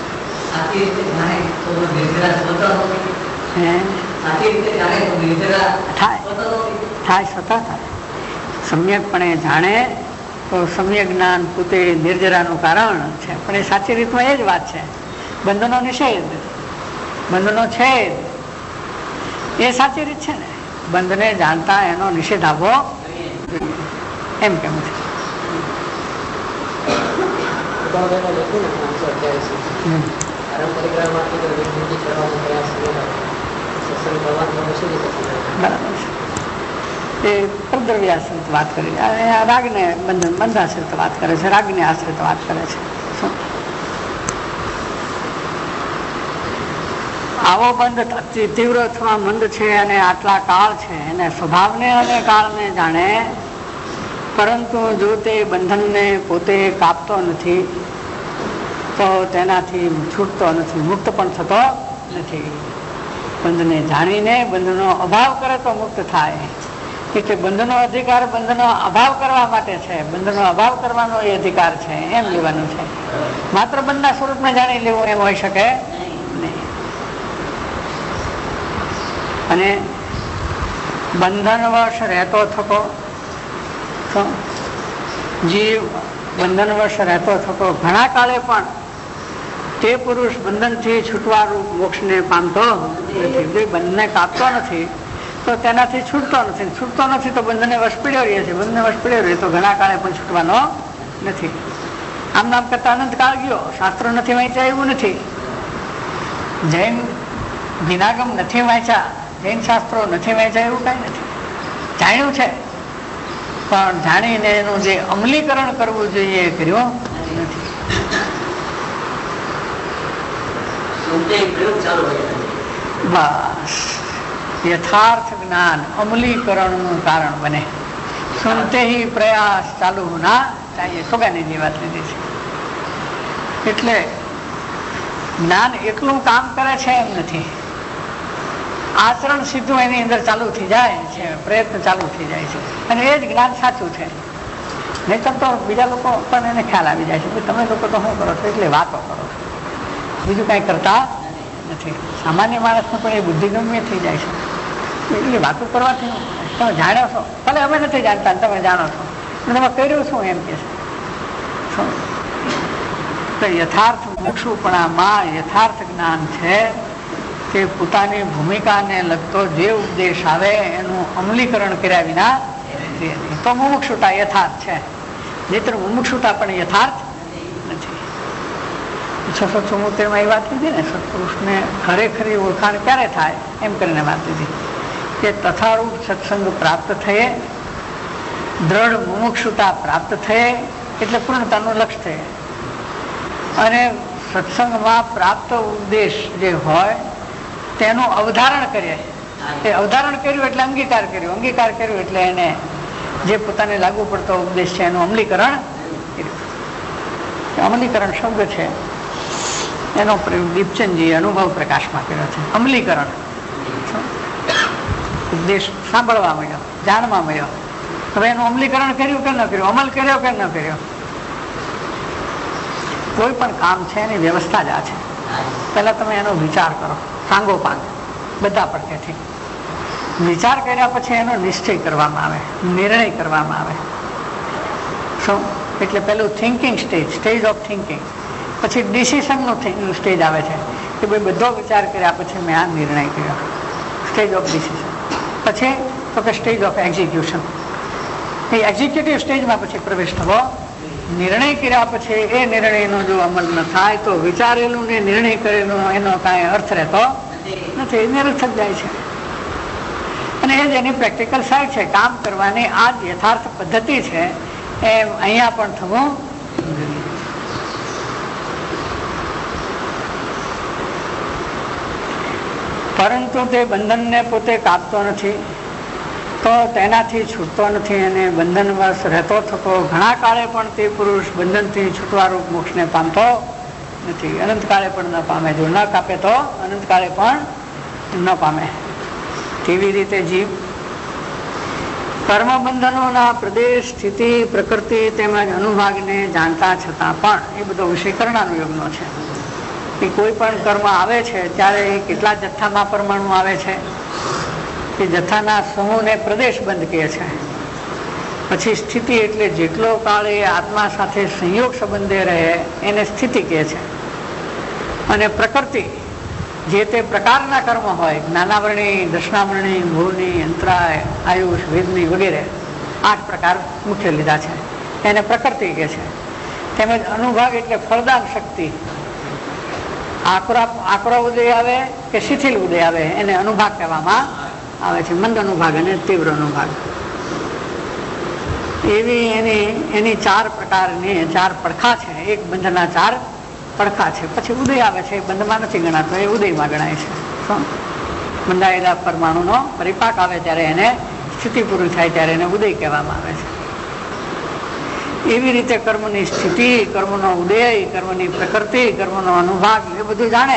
થાય સ્વતઃ થાય. સમ્યકપણે જાણે તો સમ્યક જ્ઞાન પોતે નિર્જરાનું કારણ છે. પણ એ સાચી રીતમાં એ જ વાત છે. બંધનો નિષેધ, બંધનો છેદ એ સાચી રીત છે ને. બંધને જાણતા એનો નિષેધ આવવો એમ કેમ છે. એ પ્રદ્રવ્ય આશ્રિત વાત કરી, રાગને બંધન બંધ આશ્રિત વાત કરે છે, રાગને આશ્રિત વાત કરે છે. આવો બંધ તીવ્ર અથવા મંદ છે અને આટલા કાળ છે, એને સ્વભાવને અને કાળને જાણે, પરંતુ જો તે બંધનને પોતે કાપતો નથી તો તેનાથી છૂટતો નથી, મુક્ત પણ થતો નથી. બંધને જાણીને બંધનો અભાવ કરે તો મુક્ત થાય. એટલે બંધનો અધિકાર બંધનો અભાવ કરવા માટે છે, બંધનો અભાવ કરવાનો એ અધિકાર છે એમ લેવાનું છે. માત્ર બંધના સ્વરૂપને જાણી લેવું એમ હોઈ શકે નહીં. અને બંધનવશ રહેતો થકો જીવ, બંધનવશ રહેતો થકો ઘણા કાળે પણ તે પુરુષ બંધનથી છૂટવા રૂપ મોક્ષને પામતો નથી. બંધને કાપતો નથી તો તેનાથી છૂટતો નથી, છૂટતો નથી તો બંધને વશ પડ્યો રહે છે, બંધને વશ પડ્યો રહે તો ઘણા કાળે પણ છૂટવાનો નથી. આમ નામ કરતા અનંત કાળ ગયો, શાસ્ત્રો નથી વાંચ્યા એવું નથી, જૈન વિનાગમ નથી વાંચ્યા, જૈન શાસ્ત્રો નથી વાંચ્યા એવું કઈ નથી. જાણ્યું છે પણ જાણીને એનું જે અમલીકરણ કરવું જોઈએ એ કર્યું નથી. બસ યથાર્થ જ્ઞાન અમલીકરણનું કારણ બને. સુનતે હી પ્રયાસ ચાલુ ના ચાહીએ, સોગાની વાત લીધી છે. એટલે જ્ઞાન એકલું કામ કરે છે એમ નથી, આચરણ સીધું એની અંદર ચાલુ થઈ જાય છે, પ્રયત્ન ચાલુ થઈ જાય છે, અને એ જ જ્ઞાન સાચું છે. નહીતર તો બીજા લોકો પણ એને ખ્યાલ આવી જાય છે તમે લોકો તો શું કરો છો, એટલે વાતો કરો છો, બીજું કઈ કરતા નથી. સામાન્ય માણસને પણ એ બુદ્ધિ ગમ્ય થઈ જાય છે. એટલે વાતો કરવાથી તમે જાણો છો, ભલે અમે નથી જાણતા, તમે જાણો છો, તમે કર્યું શું એમ કે છે. યથાર્થ મુક્ષુપણામાં યથાર્થ જ્ઞાન છે કે પોતાની ભૂમિકાને લગતો જે ઉપદેશ આવે એનું અમલીકરણ કર્યા વિના તો મુમુક્ષુતા યથાર્થ છે. નહીતર મુમુક્ષુતા પણ યથાર્થ નથી. છસો ચુમ્મોતેર માં એ વાત લીધી ને, સત્પુરુષને ખરેખરી ઓળખાણ ક્યારે થાય એમ કરીને વાત લીધી કે તથારૂપ સત્સંગ પ્રાપ્ત થયે, દ્રઢ મુમુક્ષુતા પ્રાપ્ત થયે એટલે પૂર્ણતાનું લક્ષ્ય થયે. અને સત્સંગમાં પ્રાપ્ત ઉપદેશ જે હોય તેનું અવધારણ કરીએ, એ અવધારણ કર્યું એટલે અંગીકાર કર્યો, અંગીકાર કર્યું એટલે એને જે પોતાને લાગુ પડતો ઉપદેશ છે એનું અમલીકરણ કર્યું. અમલીકરણ શબ્દ છે એનો પ્રયોગ દીપચંદજી અનુભવ પ્રકાશમાં કર્યો છે. અમલીકરણ, ઉપદેશ સાંભળવા મળ્યો, જાણવા મળ્યો, હવે એનું અમલીકરણ કર્યું કે ન કર્યું, અમલ કર્યો કે ન કર્યો. કોઈ પણ કામ છે એની વ્યવસ્થા જ આ છે. પહેલા તમે એનો વિચાર કરો, સાંગો પાંગ બધા પડખેથી વિચાર કર્યા પછી એનો નિશ્ચય કરવામાં આવે, નિર્ણય કરવામાં આવે. શું એટલે પેલું thinking stage, stage of thinking, પછી ડિસિઝનનું સ્ટેજ આવે છે કે ભાઈ બધો વિચાર કર્યા પછી મેં આ નિર્ણય કર્યો, સ્ટેજ ઓફ ડિસિઝન. પછી તો કે સ્ટેજ ઓફ એક્ઝિક્યુશન, એ એક્ઝિક્યુટિવ સ્ટેજમાં પછી પ્રવેશ થવો. નિર્ણય કર્યા પછી એ નિર્ણયનો જો અમલ ન થાય તો વિચારેલું ને નિર્ણય કરેલું એનો કાંઈ અર્થ રહેતો નથી, નિરર્થક જાય છે. અને એ જ એની પ્રેક્ટિકલ સાઈડ છે, કામ કરવાની આ જ યથાર્થ પદ્ધતિ છે, એમ અહીંયા પણ થવું જોઈએ. પરંતુ તે બંધનને પોતે કાપતો નથી તો તેનાથી છૂટતો નથી, અને બંધનવશ રહેતો થતો ઘણા કાળે પણ તે પુરુષ બંધનથી છૂટવારૂપ મોક્ષને પામતો નથી, અનંતકાળે પણ ન પામે. જો ન કાપે તો અનંતકાળે પણ ન પામે. તેવી રીતે જીવ કર્મ બંધનોના પ્રદેશ, સ્થિતિ, પ્રકૃતિ તેમજ અનુભાગને જાણતા છતાં પણ એ બધો વિષય કર્ણાનુયોગનો છે કે કોઈ પણ કર્મ આવે છે ત્યારે એ કેટલા જથ્થામાં પરમાણુ આવે છે, કે જથ્થાના સમૂહને પ્રદેશ બંધ કહે છે. પછી સ્થિતિ એટલે જેટલો કાળ એ આત્મા સાથે સંયોગ સંબંધે રહે એને સ્થિતિ કહે છે. અને પ્રકૃતિ જે તે પ્રકારના કર્મ હોય, જ્ઞાનાવરણી, દર્શનાવરણી, ભૂની, અંતરાય, આયુષ, વેદની વગેરે આઠ પ્રકાર મુખ્ય લીધા છે, એને પ્રકૃતિ કહે છે. તેમજ અનુભાગ એટલે ફળદાન શક્તિ. આકરા આકરો ઉદય આવે કે શિથિલ ઉદય આવે એને અનુભાગ કહેવામાં આવે છે. મંદ અનુભાગ અને તીવ્ર અનુભાગ એવી એની એની ચાર પ્રકારની ચાર પડખા છે. એક બંધના ચાર પડખા છે. પછી ઉદય આવે છે, બંધમાં નથી ગણાતો, એ ઉદયમાં ગણાય છે. બંધાયેલા પરમાણુનો પરિપાક આવે ત્યારે એને સ્થિતિ પૂરી થાય ત્યારે એને ઉદય કહેવામાં આવે છે. એવી રીતે કર્મની સ્થિતિ, કર્મનો ઉદય, કર્મની પ્રકૃતિ, કર્મનો અનુભાગ એ બધું જાણે.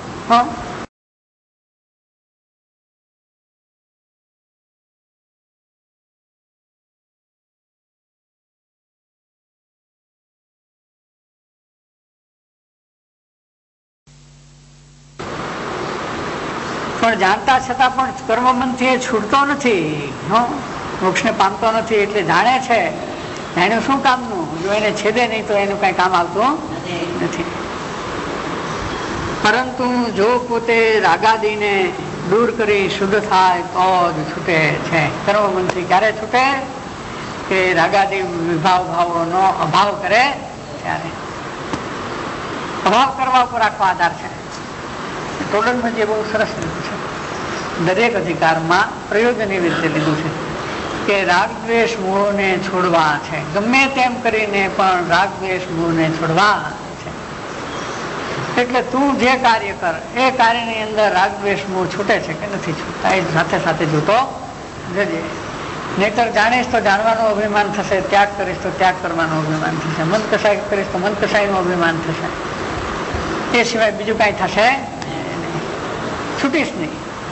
પણ જાણતા છતાં પણ કર્મબંધથી એ છૂટતો નથી, મોક્ષને પામતો નથી. એટલે જાણે છે એનું શું કામનું? જો એને છેદે નહીં તો એનું કઈ કામ આવતું નથી. પરંતુ જો પોતે રાગાદીને દૂર કરી શુદ્ધ થાય તો જ છૂટે છે. કર્મબંધથી ક્યારે છૂટે? કે રાગાદી વિભાવ ભાવોનો અભાવ કરે ત્યારે. અભાવ કરવા ઉપર આખો આધાર છે. ટોડલમાં જે બહુ સરસ લીધું છે, દરેક અધિકારમાં પ્રયોજન એવી રીતે લીધું છે કે રાગ દ્વેષ મોહને છોડવા છે. ગમે તેમ કરીને પણ રાગ દ્વેષ મોહને છોડવા છે. એટલે તું જે કાર્ય કર એ કાર્યની અંદર રાગ દ્વેષ મોહ છૂટે છે કે નથી છૂટતા એ સાથે સાથે જોતો જજે. નહીતર જાણીશ તો જાણવાનું અભિમાન થશે, ત્યાગ કરીશ તો ત્યાગ કરવાનું અભિમાન થશે, મન કસાય કરીશ તો મન કસાયનું અભિમાન થશે. એ સિવાય બીજું કાંઈ થશે છૂટીશ નહીં.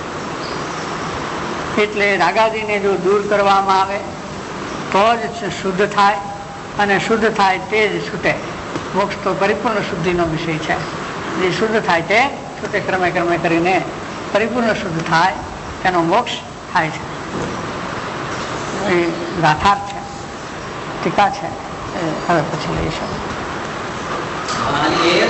એટલે રાગાદીને જો દૂર કરવામાં આવે તો જ શુદ્ધ થાય, અને શુદ્ધ થાય તે જ છૂટે. મોક્ષ તો પરિપૂર્ણ શુદ્ધિનો વિષય છે. જે શુદ્ધ થાય તે છૂટે. ક્રમે ક્રમે કરીને પરિપૂર્ણ શુદ્ધ થાય તેનો મોક્ષ થાય છે. એ ગાથાર્થ છે, ટીકા છે, હવે પછી લઈ શકો.